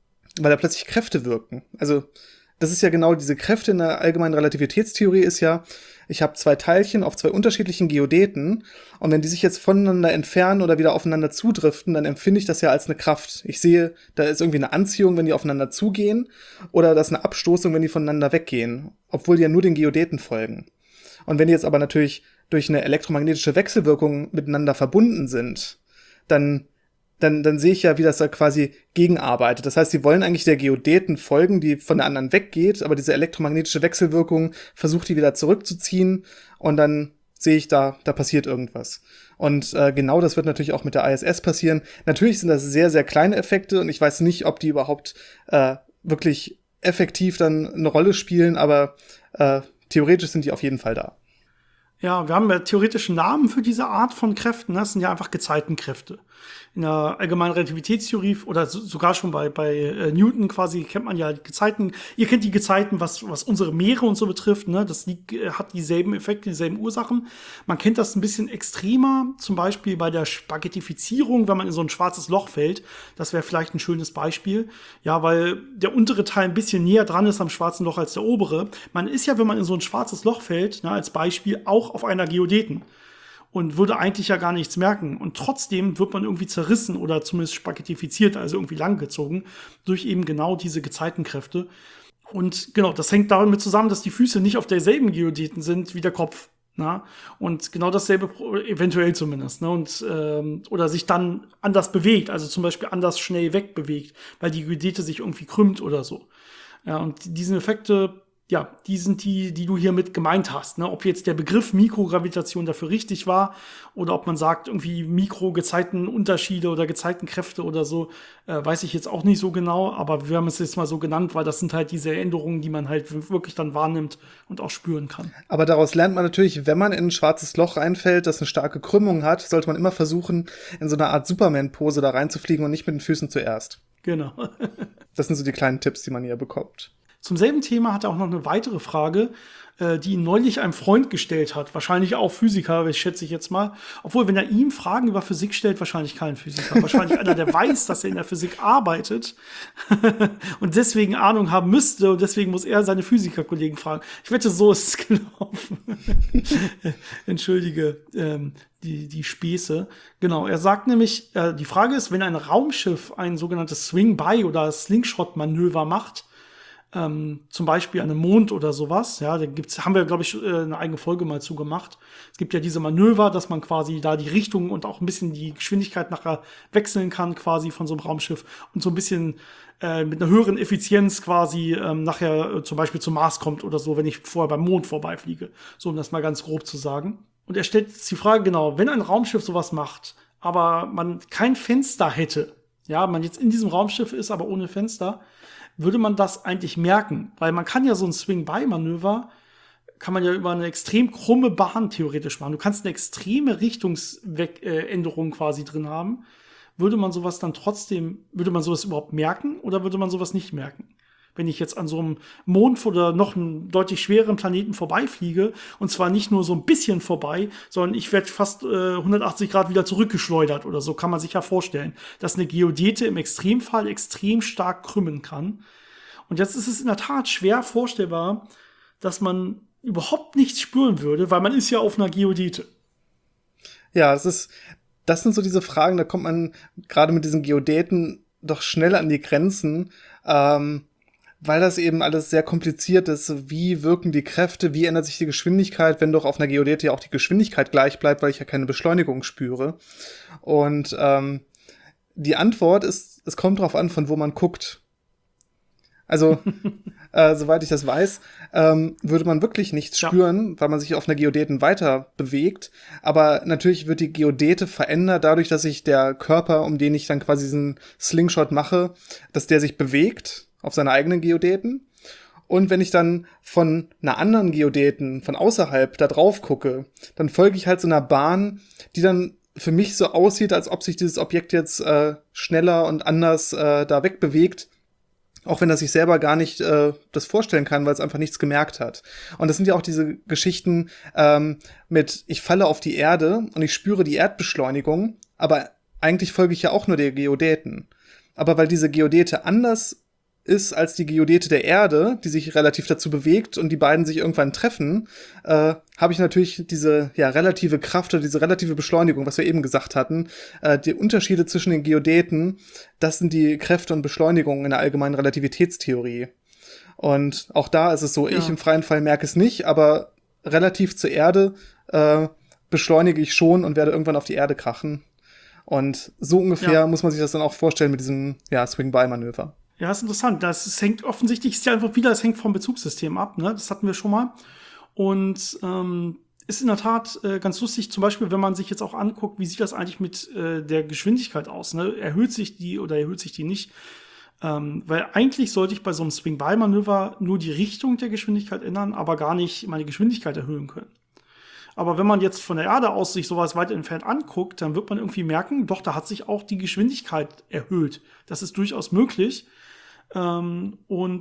da plötzlich Kräfte wirken. Also das ist ja genau diese Kräfte in der allgemeinen Relativitätstheorie ist ja, ich habe zwei Teilchen auf zwei unterschiedlichen Geodäten und wenn die sich jetzt voneinander entfernen oder wieder aufeinander zudriften, dann empfinde ich das ja als eine Kraft. Ich sehe, da ist irgendwie eine Anziehung, wenn die aufeinander zugehen oder da ist eine Abstoßung, wenn die voneinander weggehen, obwohl die ja nur den Geodäten folgen. Und wenn die jetzt aber natürlich durch eine elektromagnetische Wechselwirkung miteinander verbunden sind, dann sehe ich ja, wie das da quasi gegenarbeitet. Das heißt, sie wollen eigentlich der Geodäten folgen, die von der anderen weggeht, aber diese elektromagnetische Wechselwirkung versucht, die wieder zurückzuziehen und dann sehe ich, da passiert irgendwas. Und genau das wird natürlich auch mit der ISS passieren. Natürlich sind das sehr, sehr kleine Effekte und ich weiß nicht, ob die überhaupt wirklich effektiv dann eine Rolle spielen, aber theoretisch sind die auf jeden Fall da. Ja, wir haben ja theoretischen Namen für diese Art von Kräften. Das sind ja einfach Gezeitenkräfte. In der allgemeinen Relativitätstheorie oder sogar schon bei Newton quasi kennt man ja die Gezeiten. Ihr kennt die Gezeiten, was unsere Meere und so betrifft. Ne? Das hat dieselben Effekte, dieselben Ursachen. Man kennt das ein bisschen extremer, zum Beispiel bei der Spaghettifizierung, wenn man in so ein schwarzes Loch fällt. Das wäre vielleicht ein schönes Beispiel. Ja, weil der untere Teil ein bisschen näher dran ist am schwarzen Loch als der obere. Man ist ja, wenn man in so ein schwarzes Loch fällt, als Beispiel auch auf einer Geodäten. Und würde eigentlich ja gar nichts merken. Und trotzdem wird man irgendwie zerrissen oder zumindest spaghettifiziert, also irgendwie langgezogen, durch eben genau diese Gezeitenkräfte. Und genau, das hängt damit zusammen, dass die Füße nicht auf derselben Geodäten sind wie der Kopf. Na? Und genau dasselbe, eventuell zumindest. Ne? Und, oder sich dann anders bewegt, also zum Beispiel anders schnell wegbewegt, weil die Geodäte sich irgendwie krümmt oder so. Ja, und diese Effekte, ja, die sind die du hier mit gemeint hast. Ne? Ob jetzt der Begriff Mikrogravitation dafür richtig war oder ob man sagt, irgendwie Mikrogezeitenunterschiede oder Gezeitenkräfte oder so, weiß ich jetzt auch nicht so genau. Aber wir haben es jetzt mal so genannt, weil das sind halt diese Änderungen, die man halt wirklich dann wahrnimmt und auch spüren kann. Aber daraus lernt man natürlich, wenn man in ein schwarzes Loch reinfällt, das eine starke Krümmung hat, sollte man immer versuchen, in so eine Art Superman-Pose da reinzufliegen und nicht mit den Füßen zuerst. Genau. Das sind so die kleinen Tipps, die man hier bekommt. Zum selben Thema hat er auch noch eine weitere Frage, die ihm neulich einem Freund gestellt hat. Wahrscheinlich auch Physiker, schätze ich jetzt mal. Obwohl, wenn er ihm Fragen über Physik stellt, wahrscheinlich kein Physiker. Wahrscheinlich einer, der weiß, dass er in der Physik arbeitet und deswegen Ahnung haben müsste. Und deswegen muss er seine Physikerkollegen fragen. Ich wette, so ist es gelaufen. Entschuldige die Späße. Genau, er sagt nämlich, die Frage ist, wenn ein Raumschiff ein sogenanntes Swing-By- oder Slingshot-Manöver macht, zum Beispiel an einem Mond oder sowas. Ja, haben wir, glaube ich, eine eigene Folge mal zu gemacht. Es gibt ja diese Manöver, dass man quasi da die Richtung und auch ein bisschen die Geschwindigkeit nachher wechseln kann, quasi von so einem Raumschiff und so ein bisschen mit einer höheren Effizienz quasi nachher zum Beispiel zum Mars kommt oder so, wenn ich vorher beim Mond vorbeifliege. So, um das mal ganz grob zu sagen. Und er stellt jetzt die Frage, genau, wenn ein Raumschiff sowas macht, aber man kein Fenster hätte, ja, man jetzt in diesem Raumschiff ist, aber ohne Fenster, würde man das eigentlich merken? Weil man kann ja so ein Swing-by-Manöver, kann man ja über eine extrem krumme Bahn theoretisch machen. Du kannst eine extreme Richtungsänderung quasi drin haben. Würde man sowas überhaupt merken oder würde man sowas nicht merken? Wenn ich jetzt an so einem Mond oder noch einem deutlich schwereren Planeten vorbeifliege, und zwar nicht nur so ein bisschen vorbei, sondern ich werde fast 180 Grad wieder zurückgeschleudert oder so, kann man sich ja vorstellen, dass eine Geodäte im Extremfall extrem stark krümmen kann. Und jetzt ist es in der Tat schwer vorstellbar, dass man überhaupt nichts spüren würde, weil man ist ja auf einer Geodäte. Ja, das sind so diese Fragen, da kommt man gerade mit diesen Geodäten doch schnell an die Grenzen, weil das eben alles sehr kompliziert ist. Wie wirken die Kräfte? Wie ändert sich die Geschwindigkeit, wenn doch auf einer Geodäte ja auch die Geschwindigkeit gleich bleibt, weil ich ja keine Beschleunigung spüre? Und die Antwort ist, es kommt drauf an, von wo man guckt. Also, soweit ich das weiß, würde man wirklich nichts spüren, weil man sich auf einer Geodäten weiter bewegt. Aber natürlich wird die Geodäte verändert dadurch, dass sich der Körper, um den ich dann quasi diesen Slingshot mache, dass der sich bewegt auf seine eigenen Geodäten. Und wenn ich dann von einer anderen Geodäten, von außerhalb, da drauf gucke, dann folge ich halt so einer Bahn, die dann für mich so aussieht, als ob sich dieses Objekt jetzt schneller und anders da wegbewegt. Auch wenn das sich selber gar nicht das vorstellen kann, weil es einfach nichts gemerkt hat. Und das sind ja auch diese Geschichten mit, ich falle auf die Erde und ich spüre die Erdbeschleunigung, aber eigentlich folge ich ja auch nur der Geodäten. Aber weil diese Geodäte anders ist als die Geodäte der Erde, die sich relativ dazu bewegt und die beiden sich irgendwann treffen, habe ich natürlich diese relative Kraft oder diese relative Beschleunigung, was wir eben gesagt hatten. Die Unterschiede zwischen den Geodäten, das sind die Kräfte und Beschleunigungen in der allgemeinen Relativitätstheorie. Und auch da ist es so, ich im freien Fall merke es nicht, aber relativ zur Erde beschleunige ich schon und werde irgendwann auf die Erde krachen. Und so ungefähr muss man sich das dann auch vorstellen mit diesem Swing-by-Manöver. Ja, ist interessant. Es hängt offensichtlich, ist ja einfach wieder, es hängt vom Bezugssystem ab, ne? Das hatten wir schon mal. Und ist in der Tat ganz lustig, zum Beispiel, wenn man sich jetzt auch anguckt, wie sieht das eigentlich mit der Geschwindigkeit aus, ne? Erhöht sich die oder erhöht sich die nicht? Weil eigentlich sollte ich bei so einem Swing-by-Manöver nur die Richtung der Geschwindigkeit ändern, aber gar nicht meine Geschwindigkeit erhöhen können. Aber wenn man jetzt von der Erde aus sich sowas weit entfernt anguckt, dann wird man irgendwie merken, doch, da hat sich auch die Geschwindigkeit erhöht. Das ist durchaus möglich. Dann,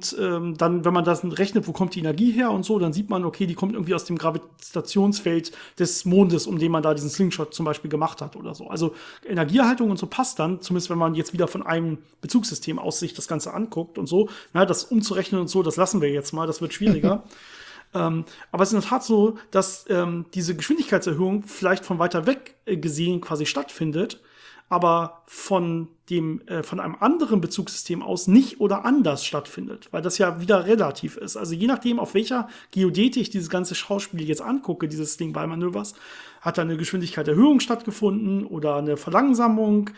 wenn man das rechnet, wo kommt die Energie her und so, dann sieht man, okay, die kommt irgendwie aus dem Gravitationsfeld des Mondes, um den man da diesen Slingshot zum Beispiel gemacht hat oder so. Also Energieerhaltung und so passt dann, zumindest wenn man jetzt wieder von einem Bezugssystem aus sich das Ganze anguckt und so. Na, das umzurechnen und so, das lassen wir jetzt mal, das wird schwieriger. Aber es ist in der Tat so, dass diese Geschwindigkeitserhöhung vielleicht von weiter weg gesehen quasi stattfindet, aber von einem anderen Bezugssystem aus nicht oder anders stattfindet, weil das ja wieder relativ ist. Also je nachdem, auf welcher Geodäte ich dieses ganze Schauspiel jetzt angucke, dieses Swing-by-Manövers, hat da eine Geschwindigkeitserhöhung stattgefunden oder eine Verlangsamung.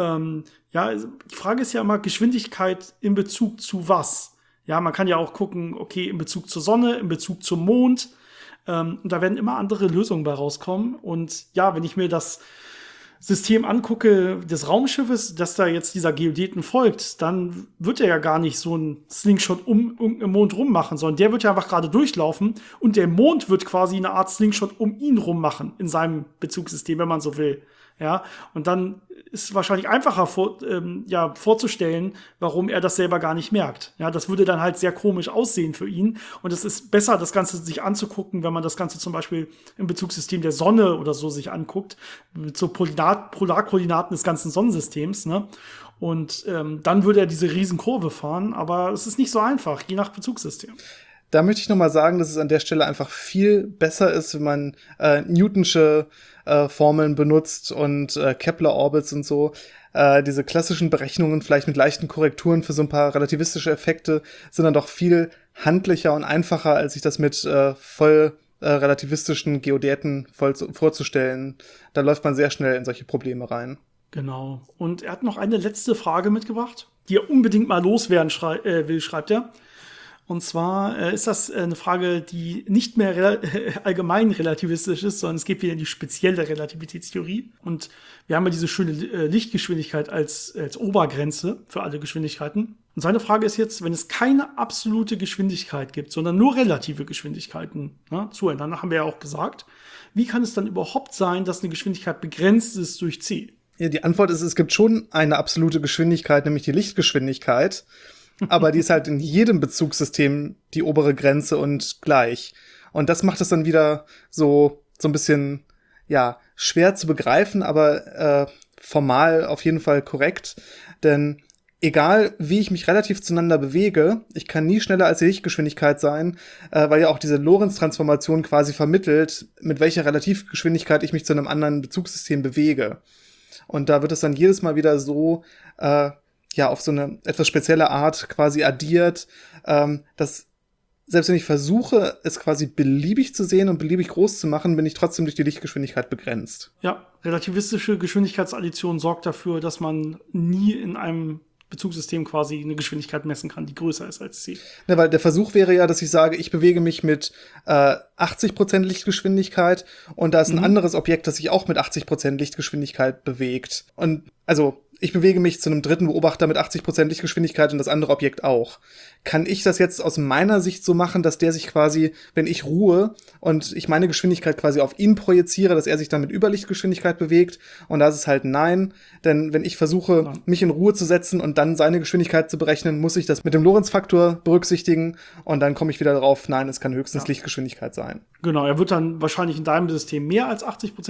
Die Frage ist ja immer Geschwindigkeit in Bezug zu was? Ja, man kann ja auch gucken, okay, in Bezug zur Sonne, in Bezug zum Mond. Und da werden immer andere Lösungen bei rauskommen. Und ja, wenn ich mir das System angucke des Raumschiffes, das da jetzt dieser Geodäten folgt, dann wird er ja gar nicht so einen Slingshot um irgendeinen Mond rummachen, sondern der wird ja einfach gerade durchlaufen und der Mond wird quasi eine Art Slingshot um ihn rummachen in seinem Bezugssystem, wenn man so will. Ja, und dann ist es wahrscheinlich einfacher vorzustellen, warum er das selber gar nicht merkt. Ja, das würde dann halt sehr komisch aussehen für ihn. Und es ist besser, das Ganze sich anzugucken, wenn man das Ganze zum Beispiel im Bezugssystem der Sonne oder so sich anguckt, mit so Polarkoordinaten des ganzen Sonnensystems, ne? Und dann würde er diese Riesenkurve fahren, aber es ist nicht so einfach, je nach Bezugssystem. Da möchte ich nochmal sagen, dass es an der Stelle einfach viel besser ist, wenn man Newtonsche Formeln benutzt und Kepler-Orbits und so. Diese klassischen Berechnungen vielleicht mit leichten Korrekturen für so ein paar relativistische Effekte sind dann doch viel handlicher und einfacher, als sich das mit voll relativistischen Geodäten vorzustellen. Da läuft man sehr schnell in solche Probleme rein. Genau. Und er hat noch eine letzte Frage mitgebracht, die er unbedingt mal loswerden will, schreibt er. Und zwar ist das eine Frage, die nicht mehr allgemein relativistisch ist, sondern es geht wieder in die spezielle Relativitätstheorie. Und wir haben ja diese schöne Lichtgeschwindigkeit als Obergrenze für alle Geschwindigkeiten. Und seine Frage ist jetzt, wenn es keine absolute Geschwindigkeit gibt, sondern nur relative Geschwindigkeiten zueinander, haben wir ja auch gesagt, wie kann es dann überhaupt sein, dass eine Geschwindigkeit begrenzt ist durch c? Ja, die Antwort ist, es gibt schon eine absolute Geschwindigkeit, nämlich die Lichtgeschwindigkeit. Aber die ist halt in jedem Bezugssystem die obere Grenze und gleich. Und das macht es dann wieder so ein bisschen, ja, schwer zu begreifen, aber formal auf jeden Fall korrekt. Denn egal, wie ich mich relativ zueinander bewege, ich kann nie schneller als die Lichtgeschwindigkeit sein, weil ja auch diese Lorentz-Transformation quasi vermittelt, mit welcher Relativgeschwindigkeit ich mich zu einem anderen Bezugssystem bewege. Und da wird es dann jedes Mal wieder so auf so eine etwas spezielle Art quasi addiert, dass selbst wenn ich versuche, es quasi beliebig zu sehen und beliebig groß zu machen, bin ich trotzdem durch die Lichtgeschwindigkeit begrenzt. Ja, relativistische Geschwindigkeitsaddition sorgt dafür, dass man nie in einem Bezugssystem quasi eine Geschwindigkeit messen kann, die größer ist als c. Ja, weil der Versuch wäre ja, dass ich sage, ich bewege mich mit 80% Lichtgeschwindigkeit und da ist ein anderes Objekt, das sich auch mit 80% Lichtgeschwindigkeit bewegt. Und also ich bewege mich zu einem dritten Beobachter mit 80% Lichtgeschwindigkeit und das andere Objekt auch. Kann ich das jetzt aus meiner Sicht so machen, dass der sich quasi, wenn ich ruhe und ich meine Geschwindigkeit quasi auf ihn projiziere, dass er sich dann mit Überlichtgeschwindigkeit bewegt? Und da ist es halt nein, denn wenn ich versuche, mich in Ruhe zu setzen und dann seine Geschwindigkeit zu berechnen, muss ich das mit dem Lorentz-Faktor berücksichtigen und dann komme ich wieder darauf, nein, es kann höchstens Lichtgeschwindigkeit sein. Genau, er wird dann wahrscheinlich in deinem System mehr als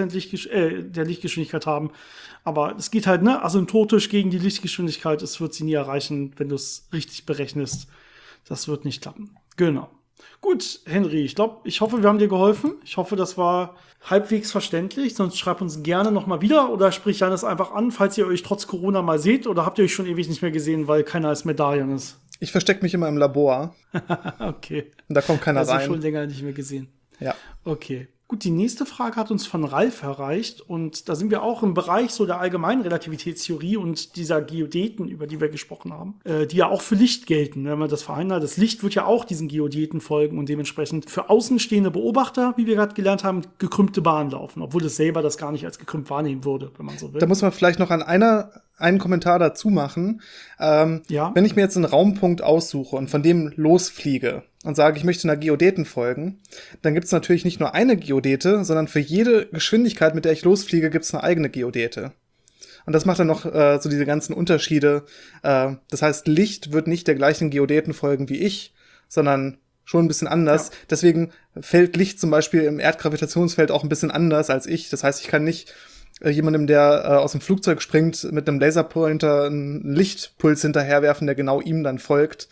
80% der Lichtgeschwindigkeit haben, aber es geht halt asymptotisch gegen die Lichtgeschwindigkeit, es wird sie nie erreichen, wenn du es richtig berechnest. Das wird nicht klappen. Genau. Gut, Henry, ich hoffe, wir haben dir geholfen. Ich hoffe, das war halbwegs verständlich. Sonst schreibt uns gerne nochmal wieder oder sprich Janis einfach an, falls ihr euch trotz Corona mal seht oder habt ihr euch schon ewig nicht mehr gesehen, weil keiner als Medaillen ist. Ich verstecke mich immer im Labor. Okay. Und da kommt keiner rein. Also schon länger nicht mehr gesehen. Ja. Okay. Gut, die nächste Frage hat uns von Ralf erreicht und da sind wir auch im Bereich so der allgemeinen Relativitätstheorie und dieser Geodäten, über die wir gesprochen haben, die ja auch für Licht gelten, wenn man das vereinbart. Das Licht wird ja auch diesen Geodäten folgen und dementsprechend für außenstehende Beobachter, wie wir gerade gelernt haben, gekrümmte Bahn laufen, obwohl es selber das gar nicht als gekrümmt wahrnehmen würde, wenn man so will. Da muss man vielleicht noch an einen Kommentar dazu machen. Wenn ich mir jetzt einen Raumpunkt aussuche und von dem losfliege und sage, ich möchte einer Geodäten folgen, dann gibt es natürlich nicht nur eine Geodäte, sondern für jede Geschwindigkeit, mit der ich losfliege, gibt es eine eigene Geodäte. Und das macht dann noch so diese ganzen Unterschiede. Das heißt, Licht wird nicht der gleichen Geodäten folgen wie ich, sondern schon ein bisschen anders. Ja. Deswegen fällt Licht zum Beispiel im Erdgravitationsfeld auch ein bisschen anders als ich. Das heißt, ich kann nicht jemandem, der aus dem Flugzeug springt, mit einem Laserpointer einen Lichtpuls hinterherwerfen, der genau ihm dann folgt.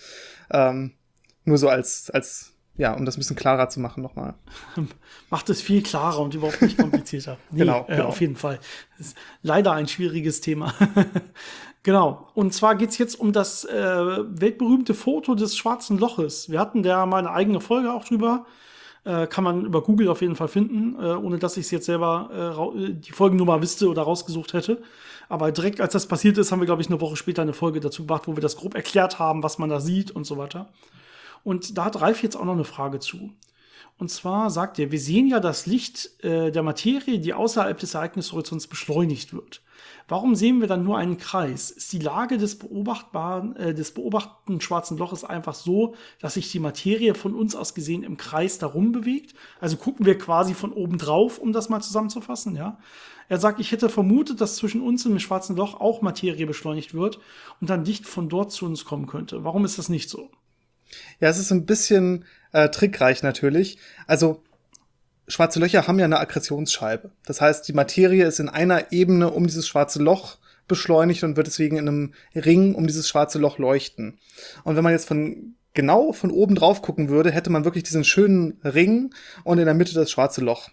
Nur so als um das ein bisschen klarer zu machen nochmal. Macht es viel klarer und überhaupt nicht komplizierter. Nee, genau. Auf jeden Fall. Das ist leider ein schwieriges Thema. Genau. Und zwar geht's jetzt um das weltberühmte Foto des Schwarzen Loches. Wir hatten da mal eine eigene Folge auch drüber. Kann man über Google auf jeden Fall finden, ohne dass ich es jetzt selber die Folgennummer wüsste oder rausgesucht hätte. Aber direkt als das passiert ist, haben wir, glaube ich, eine Woche später eine Folge dazu gebracht, wo wir das grob erklärt haben, was man da sieht und so weiter. Und da hat Ralf jetzt auch noch eine Frage zu. Und zwar sagt er, wir sehen ja das Licht der Materie, die außerhalb des Ereignishorizonts beschleunigt wird. Warum sehen wir dann nur einen Kreis? Ist die Lage des beobachteten schwarzen Loches einfach so, dass sich die Materie von uns aus gesehen im Kreis darum bewegt? Also gucken wir quasi von oben drauf, um das mal zusammenzufassen, ja? Er sagt, ich hätte vermutet, dass zwischen uns und dem schwarzen Loch auch Materie beschleunigt wird und dann Licht von dort zu uns kommen könnte. Warum ist das nicht so? Ja, es ist ein bisschen trickreich natürlich. Also schwarze Löcher haben ja eine Akkretionsscheibe. Das heißt, die Materie ist in einer Ebene um dieses schwarze Loch beschleunigt und wird deswegen in einem Ring um dieses schwarze Loch leuchten. Und wenn man jetzt von genau von oben drauf gucken würde, hätte man wirklich diesen schönen Ring und in der Mitte das schwarze Loch.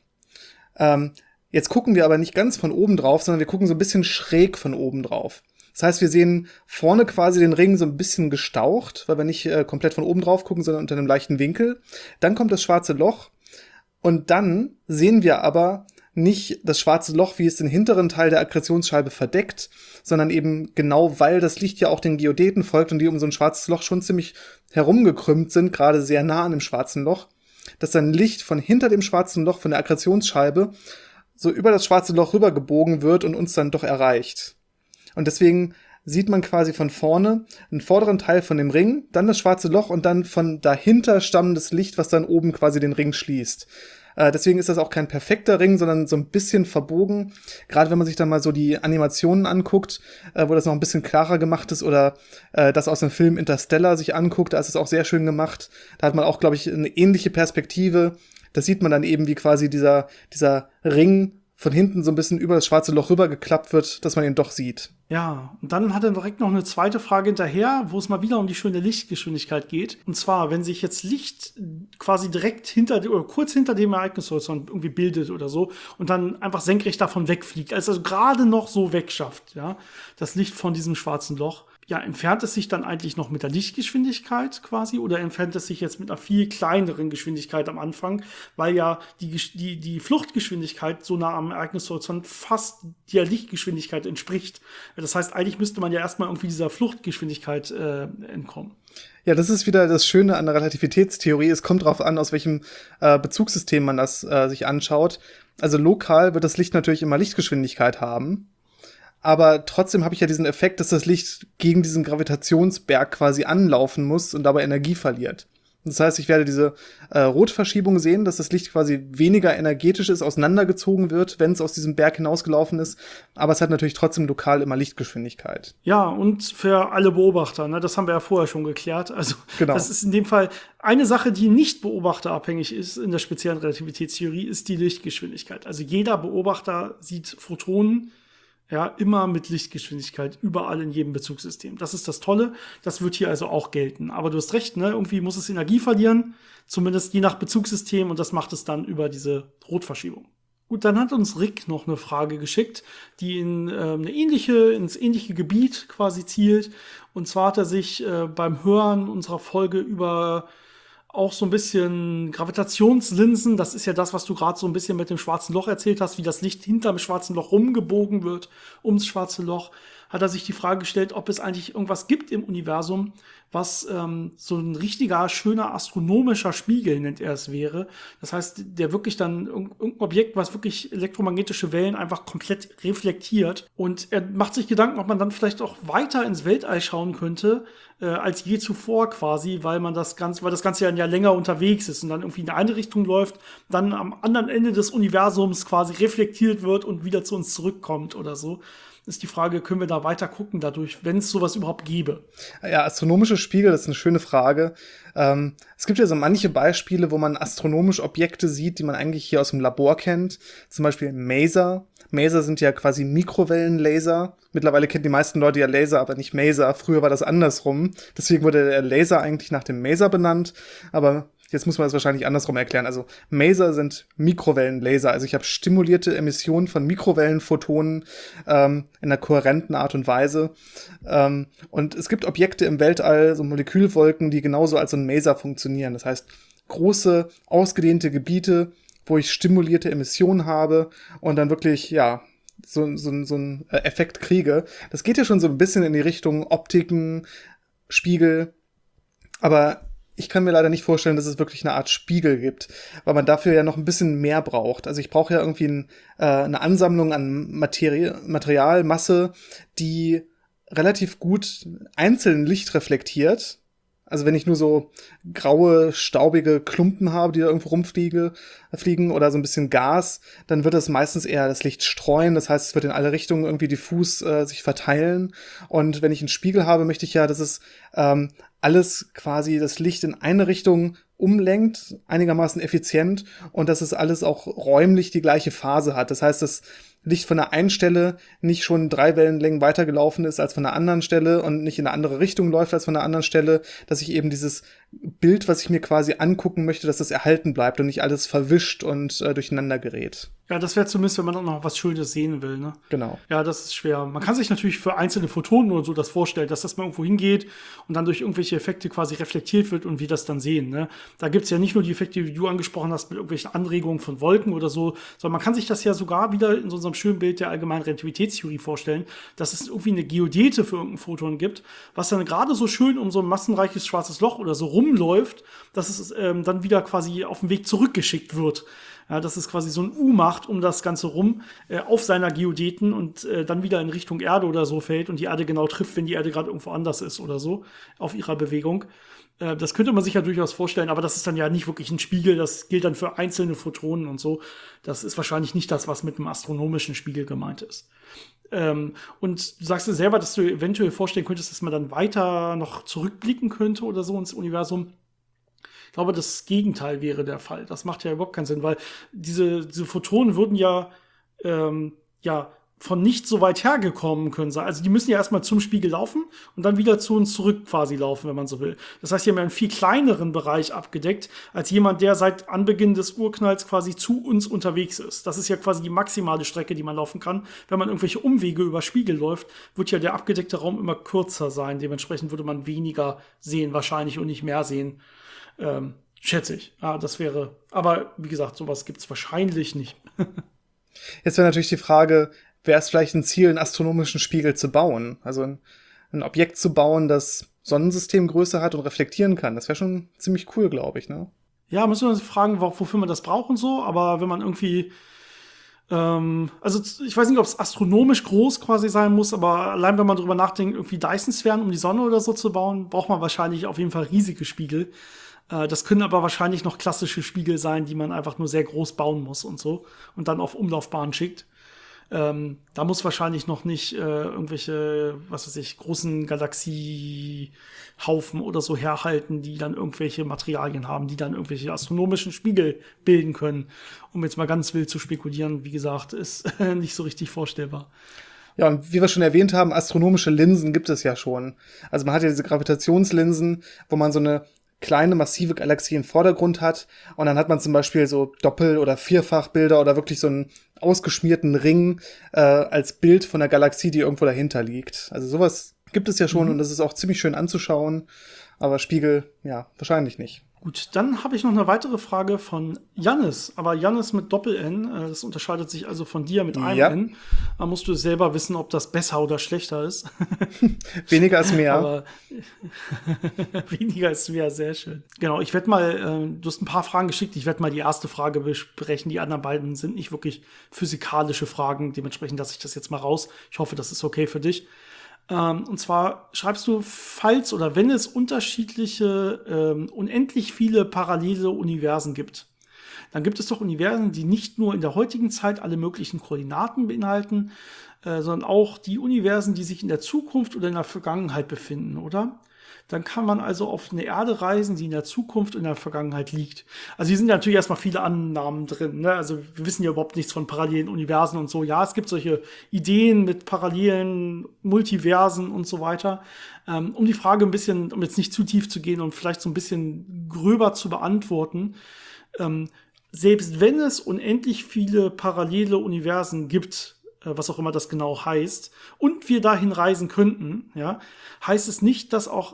Jetzt gucken wir aber nicht ganz von oben drauf, sondern wir gucken so ein bisschen schräg von oben drauf. Das heißt, wir sehen vorne quasi den Ring so ein bisschen gestaucht, weil wir nicht komplett von oben drauf gucken, sondern unter einem leichten Winkel. Dann kommt das schwarze Loch und dann sehen wir aber nicht das schwarze Loch, wie es den hinteren Teil der Akkretionsscheibe verdeckt, sondern eben genau, weil das Licht ja auch den Geodeten folgt und die um so ein schwarzes Loch schon ziemlich herumgekrümmt sind, gerade sehr nah an dem schwarzen Loch, dass dann Licht von hinter dem schwarzen Loch, von der Akkretionsscheibe, so über das schwarze Loch rübergebogen wird und uns dann doch erreicht. Und deswegen sieht man quasi von vorne einen vorderen Teil von dem Ring, dann das schwarze Loch und dann von dahinter stammendes Licht, was dann oben quasi den Ring schließt. Deswegen ist das auch kein perfekter Ring, sondern so ein bisschen verbogen. Gerade wenn man sich dann mal so die Animationen anguckt, wo das noch ein bisschen klarer gemacht ist oder das aus dem Film Interstellar sich anguckt, da ist es auch sehr schön gemacht. Da hat man auch, glaube ich, eine ähnliche Perspektive. Da sieht man dann eben, wie quasi dieser Ring von hinten so ein bisschen über das schwarze Loch rübergeklappt wird, dass man ihn doch sieht. Ja, und dann hat er direkt noch eine zweite Frage hinterher, wo es mal wieder um die schöne Lichtgeschwindigkeit geht. Und zwar, wenn sich jetzt Licht quasi direkt oder kurz hinter dem Ereignishorizont irgendwie bildet oder so und dann einfach senkrecht davon wegfliegt, also gerade noch so wegschafft, ja, das Licht von diesem schwarzen Loch. Ja, entfernt es sich dann eigentlich noch mit der Lichtgeschwindigkeit quasi oder entfernt es sich jetzt mit einer viel kleineren Geschwindigkeit am Anfang, weil ja die Fluchtgeschwindigkeit so nah am Ereignishorizont fast der Lichtgeschwindigkeit entspricht. Das heißt, eigentlich müsste man ja erstmal irgendwie dieser Fluchtgeschwindigkeit entkommen. Ja, das ist wieder das Schöne an der Relativitätstheorie. Es kommt darauf an, aus welchem Bezugssystem man das sich anschaut. Also lokal wird das Licht natürlich immer Lichtgeschwindigkeit haben. Aber trotzdem habe ich ja diesen Effekt, dass das Licht gegen diesen Gravitationsberg quasi anlaufen muss und dabei Energie verliert. Das heißt, ich werde diese Rotverschiebung sehen, dass das Licht quasi weniger energetisch ist, auseinandergezogen wird, wenn es aus diesem Berg hinausgelaufen ist. Aber es hat natürlich trotzdem lokal immer Lichtgeschwindigkeit. Ja, und für alle Beobachter, ne, das haben wir ja vorher schon geklärt. Also genau. Das ist in dem Fall eine Sache, die nicht beobachterabhängig ist in der speziellen Relativitätstheorie, ist die Lichtgeschwindigkeit. Also jeder Beobachter sieht Photonen, ja, immer mit Lichtgeschwindigkeit, überall in jedem Bezugssystem. Das ist das Tolle, das wird hier also auch gelten. Aber du hast recht, ne? Irgendwie muss es Energie verlieren, zumindest je nach Bezugssystem, und das macht es dann über diese Rotverschiebung. Gut, dann hat uns Rick noch eine Frage geschickt, die in ins ähnliche Gebiet quasi zielt. Und zwar hat er sich beim Hören unserer Folge über auch so ein bisschen Gravitationslinsen, das ist ja das, was du gerade so ein bisschen mit dem schwarzen Loch erzählt hast, wie das Licht hinter dem schwarzen Loch rumgebogen wird ums schwarze Loch, hat er sich die Frage gestellt, ob es eigentlich irgendwas gibt im Universum, was so ein richtiger, schöner astronomischer Spiegel, nennt er es, wäre. Das heißt, der wirklich dann irgendein Objekt, was wirklich elektromagnetische Wellen einfach komplett reflektiert. Und er macht sich Gedanken, ob man dann vielleicht auch weiter ins Weltall schauen könnte, als je zuvor quasi, weil das Ganze ja länger unterwegs ist und dann irgendwie in eine Richtung läuft, dann am anderen Ende des Universums quasi reflektiert wird und wieder zu uns zurückkommt oder so. Ist die Frage, können wir da weiter gucken dadurch, wenn es sowas überhaupt gäbe? Ja, astronomische Spiegel, das ist eine schöne Frage. Es gibt ja so manche Beispiele, wo man astronomische Objekte sieht, die man eigentlich hier aus dem Labor kennt. Zum Beispiel Maser. Maser sind ja quasi Mikrowellenlaser. Mittlerweile kennen die meisten Leute ja Laser, aber nicht Maser. Früher war das andersrum. Deswegen wurde der Laser eigentlich nach dem Maser benannt. Aber jetzt muss man das wahrscheinlich andersrum erklären. Also Maser sind Mikrowellenlaser. Also ich habe stimulierte Emissionen von Mikrowellenphotonen in einer kohärenten Art und Weise. Und es gibt Objekte im Weltall, so Molekülwolken, die genauso als so ein Maser funktionieren. Das heißt, große, ausgedehnte Gebiete, wo ich stimulierte Emissionen habe und dann wirklich, ja, so ein Effekt kriege. Das geht ja schon so ein bisschen in die Richtung Optiken, Spiegel, aber ich kann mir leider nicht vorstellen, dass es wirklich eine Art Spiegel gibt, weil man dafür ja noch ein bisschen mehr braucht. Also ich brauche ja irgendwie eine Ansammlung an Materialmasse, die relativ gut einzeln Licht reflektiert. Also wenn ich nur so graue, staubige Klumpen habe, die da irgendwo fliegen oder so ein bisschen Gas, dann wird das meistens eher das Licht streuen. Das heißt, es wird in alle Richtungen irgendwie diffus sich verteilen. Und wenn ich einen Spiegel habe, möchte ich ja, dass es alles quasi das Licht in eine Richtung umlenkt, einigermaßen effizient, und dass es alles auch räumlich die gleiche Phase hat. Das heißt, das Licht von der einen Stelle nicht schon 3 Wellenlängen weitergelaufen ist als von der anderen Stelle und nicht in eine andere Richtung läuft als von der anderen Stelle, dass ich eben dieses Bild, was ich mir quasi angucken möchte, dass das erhalten bleibt und nicht alles verwischt und durcheinander gerät. Ja, das wäre zumindest, wenn man auch noch was Schönes sehen will, ne? Genau. Ja, das ist schwer. Man kann sich natürlich für einzelne Photonen oder so das vorstellen, dass das mal irgendwo hingeht und dann durch irgendwelche Effekte quasi reflektiert wird und wir das dann sehen, ne? Da gibt's ja nicht nur die Effekte, die du angesprochen hast, mit irgendwelchen Anregungen von Wolken oder so, sondern man kann sich das ja sogar wieder in so unserem schönen Bild der allgemeinen Relativitätstheorie vorstellen, dass es irgendwie eine Geodäte für irgendein Photon gibt, was dann gerade so schön um so ein massenreiches schwarzes Loch oder so rumläuft, dass es dann wieder quasi auf den Weg zurückgeschickt wird. Ja, dass es quasi so ein U macht um das Ganze rum auf seiner Geodäten und dann wieder in Richtung Erde oder so fällt und die Erde genau trifft, wenn die Erde gerade irgendwo anders ist oder so auf ihrer Bewegung. Das könnte man sich ja durchaus vorstellen, aber das ist dann ja nicht wirklich ein Spiegel, das gilt dann für einzelne Photonen und so. Das ist wahrscheinlich nicht das, was mit einem astronomischen Spiegel gemeint ist. Und du sagst dir selber, dass du eventuell vorstellen könntest, dass man dann weiter noch zurückblicken könnte oder so ins Universum. Ich glaube, das Gegenteil wäre der Fall. Das macht ja überhaupt keinen Sinn, weil diese Photonen würden ja von nicht so weit hergekommen können sein. Also die müssen ja erstmal zum Spiegel laufen und dann wieder zu uns zurück quasi laufen, wenn man so will. Das heißt, die haben ja einen viel kleineren Bereich abgedeckt, als jemand, der seit Anbeginn des Urknalls quasi zu uns unterwegs ist. Das ist ja quasi die maximale Strecke, die man laufen kann. Wenn man irgendwelche Umwege über Spiegel läuft, wird ja der abgedeckte Raum immer kürzer sein. Dementsprechend würde man weniger sehen wahrscheinlich und nicht mehr sehen. Schätze ich. Ja, das wäre, aber wie gesagt, sowas gibt es wahrscheinlich nicht. Jetzt wäre natürlich die Frage, wäre es vielleicht ein Ziel, einen astronomischen Spiegel zu bauen? Also ein Objekt zu bauen, das Sonnensystemgröße hat und reflektieren kann. Das wäre schon ziemlich cool, glaube ich, ne? Ja, müssen wir uns fragen, wofür man das braucht und so, aber wenn man irgendwie also ich weiß nicht, ob es astronomisch groß quasi sein muss, aber allein wenn man drüber nachdenkt, irgendwie Dyson-Sphären um die Sonne oder so zu bauen, braucht man wahrscheinlich auf jeden Fall riesige Spiegel. Das können aber wahrscheinlich noch klassische Spiegel sein, die man einfach nur sehr groß bauen muss und so und dann auf Umlaufbahn schickt. Da muss wahrscheinlich noch nicht irgendwelche, was weiß ich, großen Galaxiehaufen oder so herhalten, die dann irgendwelche Materialien haben, die dann irgendwelche astronomischen Spiegel bilden können. Um jetzt mal ganz wild zu spekulieren, wie gesagt, ist nicht so richtig vorstellbar. Ja, und wie wir schon erwähnt haben, astronomische Linsen gibt es ja schon. Also man hat ja diese Gravitationslinsen, wo man so eine kleine, massive Galaxie im Vordergrund hat. Und dann hat man zum Beispiel so Doppel- oder Vierfachbilder oder wirklich so einen ausgeschmierten Ring als Bild von der Galaxie, die irgendwo dahinter liegt. Also sowas gibt es ja schon und das ist auch ziemlich schön anzuschauen. Aber Spiegel, ja, wahrscheinlich nicht. Gut, dann habe ich noch eine weitere Frage von Jannis, aber Jannis mit Doppel-N, das unterscheidet sich also von dir mit einem N. Da musst du selber wissen, ob das besser oder schlechter ist. Weniger ist mehr. Aber weniger ist mehr, sehr schön. Genau, ich werde mal, du hast ein paar Fragen geschickt, ich werde mal die erste Frage besprechen. Die anderen beiden sind nicht wirklich physikalische Fragen, dementsprechend lasse ich das jetzt mal raus. Ich hoffe, das ist okay für dich. Und zwar schreibst du, falls oder wenn es unterschiedliche, unendlich viele parallele Universen gibt, dann gibt es doch Universen, die nicht nur in der heutigen Zeit alle möglichen Koordinaten beinhalten, sondern auch die Universen, die sich in der Zukunft oder in der Vergangenheit befinden, oder? Dann kann man also auf eine Erde reisen, die in der Zukunft und in der Vergangenheit liegt. Also hier sind ja natürlich erstmal viele Annahmen drin, ne? Also wir wissen ja überhaupt nichts von parallelen Universen und so. Ja, es gibt solche Ideen mit parallelen Multiversen und so weiter. Um die Frage ein bisschen, um jetzt nicht zu tief zu gehen und vielleicht so ein bisschen gröber zu beantworten, selbst wenn es unendlich viele parallele Universen gibt, was auch immer das genau heißt, und wir dahin reisen könnten, ja, heißt es nicht, dass auch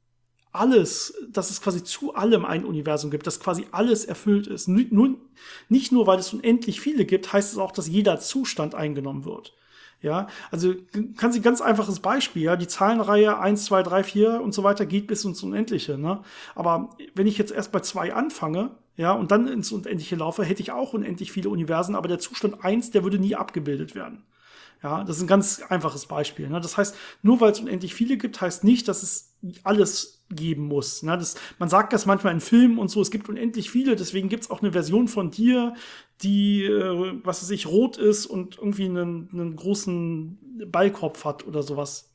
dass es quasi zu allem ein Universum gibt, dass quasi alles erfüllt ist. Nicht nur, weil es unendlich viele gibt, heißt es auch, dass jeder Zustand eingenommen wird. Ja, also kannst du ein ganz einfaches Beispiel, ja, die Zahlenreihe 1, 2, 3, 4 und so weiter geht bis ins Unendliche, ne? Aber wenn ich jetzt erst bei 2 anfange, ja, und dann ins Unendliche laufe, hätte ich auch unendlich viele Universen, aber der Zustand 1, der würde nie abgebildet werden. Ja, das ist ein ganz einfaches Beispiel. Ne? Das heißt, nur weil es unendlich viele gibt, heißt nicht, dass es alles geben muss. Ne? Man sagt das manchmal in Filmen und so, es gibt unendlich viele, deswegen gibt es auch eine Version von dir, die, was weiß ich, rot ist und irgendwie einen großen Ballkopf hat oder sowas.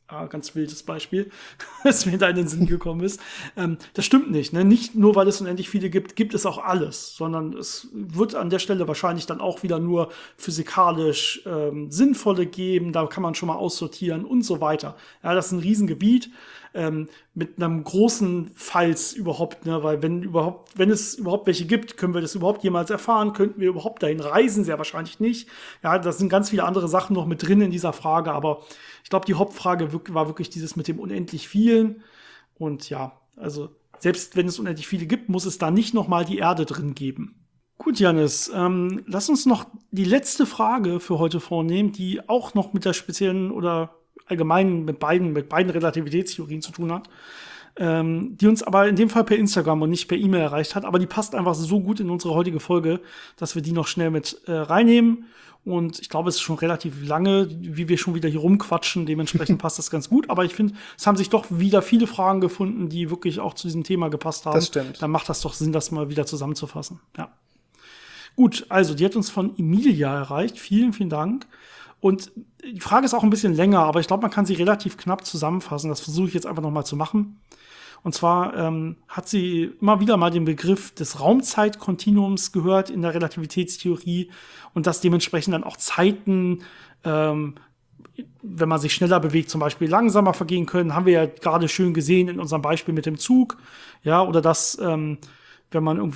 Ganz wildes Beispiel, das mir da in den Sinn gekommen ist. Das stimmt nicht. Ne? Nicht nur, weil es unendlich viele gibt, gibt es auch alles, sondern es wird an der Stelle wahrscheinlich dann auch wieder nur physikalisch sinnvolle geben. Da kann man schon mal aussortieren und so weiter. Ja, das ist ein Riesengebiet mit einem großen Falls überhaupt, ne? Weil wenn es überhaupt welche gibt, können wir das überhaupt jemals erfahren? Könnten wir überhaupt dahin reisen? Sehr wahrscheinlich nicht. Ja, da sind ganz viele andere Sachen noch mit drin in dieser Frage, aber ich glaube, die Hauptfrage war wirklich dieses mit dem unendlich vielen. Und ja, also selbst wenn es unendlich viele gibt, muss es da nicht noch mal die Erde drin geben. Gut, Jannis, lass uns noch die letzte Frage für heute vornehmen, die auch noch mit der speziellen oder allgemein mit beiden Relativitätstheorien zu tun hat, die uns aber in dem Fall per Instagram und nicht per E-Mail erreicht hat. Aber die passt einfach so gut in unsere heutige Folge, dass wir die noch schnell mit reinnehmen. Und ich glaube, es ist schon relativ lange, wie wir schon wieder hier rumquatschen. Dementsprechend passt das ganz gut. Aber ich finde, es haben sich doch wieder viele Fragen gefunden, die wirklich auch zu diesem Thema gepasst haben. Das stimmt. Dann macht das doch Sinn, das mal wieder zusammenzufassen. Ja. Gut, also die hat uns von Emilia erreicht. Vielen, vielen Dank. Und die Frage ist auch ein bisschen länger, aber ich glaube, man kann sie relativ knapp zusammenfassen. Das versuche ich jetzt einfach noch mal zu machen. Und zwar hat sie immer wieder mal den Begriff des Raumzeitkontinuums gehört in der Relativitätstheorie und dass dementsprechend dann auch Zeiten, wenn man sich schneller bewegt, zum Beispiel langsamer vergehen können. Haben wir ja gerade schön gesehen in unserem Beispiel mit dem Zug. Ja, oder dass wenn man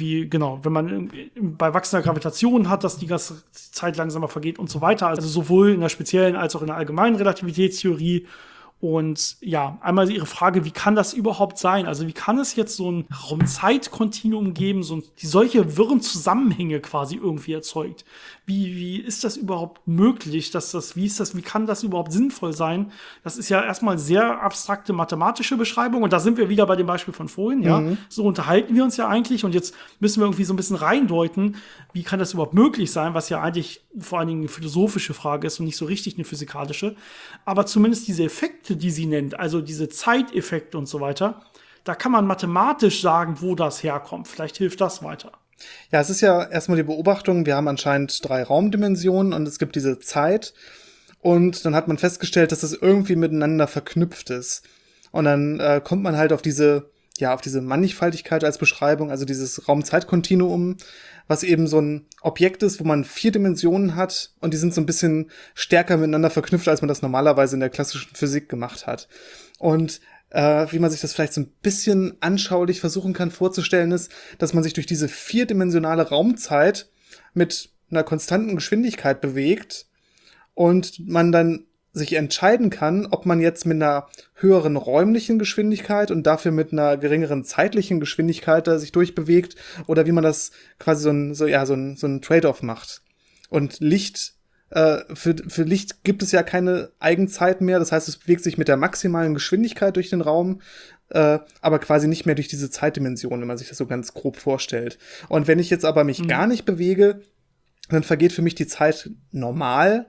bei wachsender Gravitation hat, dass die ganze Zeit langsamer vergeht und so weiter. Also sowohl in der speziellen als auch in der allgemeinen Relativitätstheorie. Und ja, einmal Ihre Frage, wie kann das überhaupt sein? Also wie kann es jetzt so ein Raumzeitkontinuum geben, die solche wirren Zusammenhänge quasi irgendwie erzeugt? Wie ist das überhaupt möglich? Wie kann das überhaupt sinnvoll sein? Das ist ja erstmal sehr abstrakte mathematische Beschreibung. Und da sind wir wieder bei dem Beispiel von vorhin, ja. So unterhalten wir uns ja eigentlich. Und jetzt müssen wir irgendwie so ein bisschen reindeuten, wie kann das überhaupt möglich sein? Was ja eigentlich vor allen Dingen eine philosophische Frage ist und nicht so richtig eine physikalische. Aber zumindest diese Effekte, die sie nennt, also diese Zeiteffekte und so weiter, da kann man mathematisch sagen, wo das herkommt. Vielleicht hilft das weiter. Ja, es ist ja erstmal die Beobachtung, wir haben anscheinend 3 Raumdimensionen und es gibt diese Zeit. Und dann hat man festgestellt, dass das irgendwie miteinander verknüpft ist. Und dann kommt man halt auf diese Mannigfaltigkeit als Beschreibung, also dieses Raumzeitkontinuum, was eben so ein Objekt ist, wo man 4 Dimensionen hat und die sind so ein bisschen stärker miteinander verknüpft, als man das normalerweise in der klassischen Physik gemacht hat. Und wie man sich das vielleicht so ein bisschen anschaulich versuchen kann vorzustellen, ist, dass man sich durch diese 4-dimensionale Raumzeit mit einer konstanten Geschwindigkeit bewegt und man dann sich entscheiden kann, ob man jetzt mit einer höheren räumlichen Geschwindigkeit und dafür mit einer geringeren zeitlichen Geschwindigkeit da sich durchbewegt oder wie man das quasi so ein Trade-off macht. Und Licht, für Licht gibt es ja keine Eigenzeit mehr, das heißt, es bewegt sich mit der maximalen Geschwindigkeit durch den Raum, aber quasi nicht mehr durch diese Zeitdimension, wenn man sich das so ganz grob vorstellt. Und wenn ich jetzt aber mich gar nicht bewege, dann vergeht für mich die Zeit normal,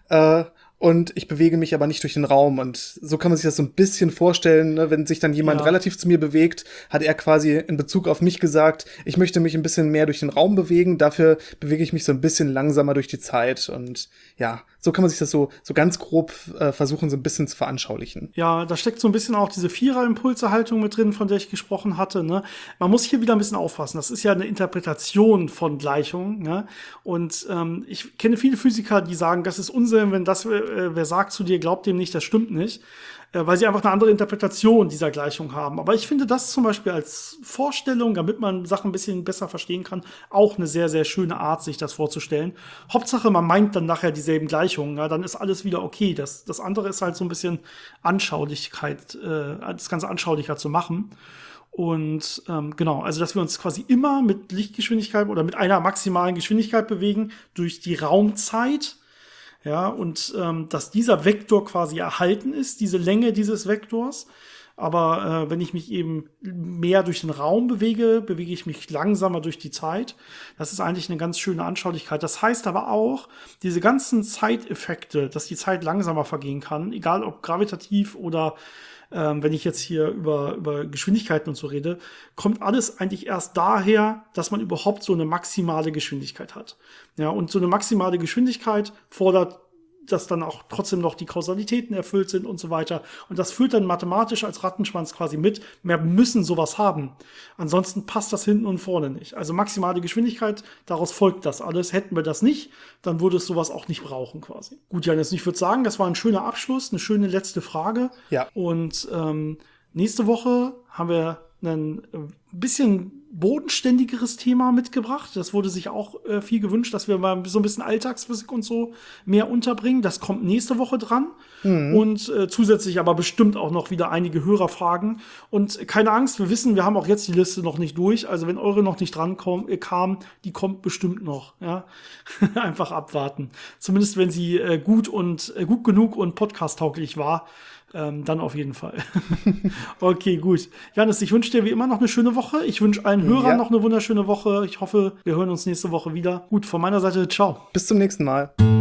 und ich bewege mich aber nicht durch den Raum. Und so kann man sich das so ein bisschen vorstellen, ne? Wenn sich dann jemand relativ zu mir bewegt, hat er quasi in Bezug auf mich gesagt, ich möchte mich ein bisschen mehr durch den Raum bewegen, dafür bewege ich mich so ein bisschen langsamer durch die Zeit. Und ja, so kann man sich das so ganz grob versuchen, so ein bisschen zu veranschaulichen. Ja, da steckt so ein bisschen auch diese Vierer-Impulse-Haltung mit drin, von der ich gesprochen hatte. Ne? Man muss hier wieder ein bisschen aufpassen. Das ist ja eine Interpretation von Gleichungen. Ne? Und ich kenne viele Physiker, die sagen, das ist Unsinn, wenn das wer sagt zu dir, glaubt dem nicht, das stimmt nicht. Weil sie einfach eine andere Interpretation dieser Gleichung haben. Aber ich finde das zum Beispiel als Vorstellung, damit man Sachen ein bisschen besser verstehen kann, auch eine sehr, sehr schöne Art, sich das vorzustellen. Hauptsache, man meint dann nachher dieselben Gleichungen, ja, dann ist alles wieder okay. Das andere ist halt so ein bisschen Anschaulichkeit, das Ganze anschaulicher zu machen. Und genau, also dass wir uns quasi immer mit Lichtgeschwindigkeit oder mit einer maximalen Geschwindigkeit bewegen durch die Raumzeit. Ja, und dass dieser Vektor quasi erhalten ist, diese Länge dieses Vektors. Aber wenn ich mich eben mehr durch den Raum bewege, bewege ich mich langsamer durch die Zeit. Das ist eigentlich eine ganz schöne Anschaulichkeit. Das heißt aber auch, diese ganzen Zeiteffekte, dass die Zeit langsamer vergehen kann, egal ob gravitativ oder wenn ich jetzt hier über Geschwindigkeiten und so rede, kommt alles eigentlich erst daher, dass man überhaupt so eine maximale Geschwindigkeit hat. Ja, und so eine maximale Geschwindigkeit fordert dass dann auch trotzdem noch die Kausalitäten erfüllt sind und so weiter. Und das führt dann mathematisch als Rattenschwanz quasi mit. Wir müssen sowas haben. Ansonsten passt das hinten und vorne nicht. Also maximale Geschwindigkeit, daraus folgt das alles. Hätten wir das nicht, dann würde es sowas auch nicht brauchen quasi. Gut, Janis, ich würde sagen, das war ein schöner Abschluss, eine schöne letzte Frage. Ja. Und nächste Woche haben wir ein bisschen bodenständigeres Thema mitgebracht. Das wurde sich auch viel gewünscht, dass wir mal so ein bisschen Alltagsphysik und so mehr unterbringen. Das kommt nächste Woche dran. Und zusätzlich aber bestimmt auch noch wieder einige Hörerfragen. Und keine Angst, wir wissen, wir haben auch jetzt die Liste noch nicht durch. Also wenn eure noch nicht dran kam, die kommt bestimmt noch. Ja? Einfach abwarten. Zumindest wenn sie gut genug und podcast-tauglich war. Dann auf jeden Fall. Okay, gut. Janis, ich wünsche dir wie immer noch eine schöne Woche. Ich wünsche allen Hörern noch eine wunderschöne Woche. Ich hoffe, wir hören uns nächste Woche wieder. Gut, von meiner Seite, ciao. Bis zum nächsten Mal.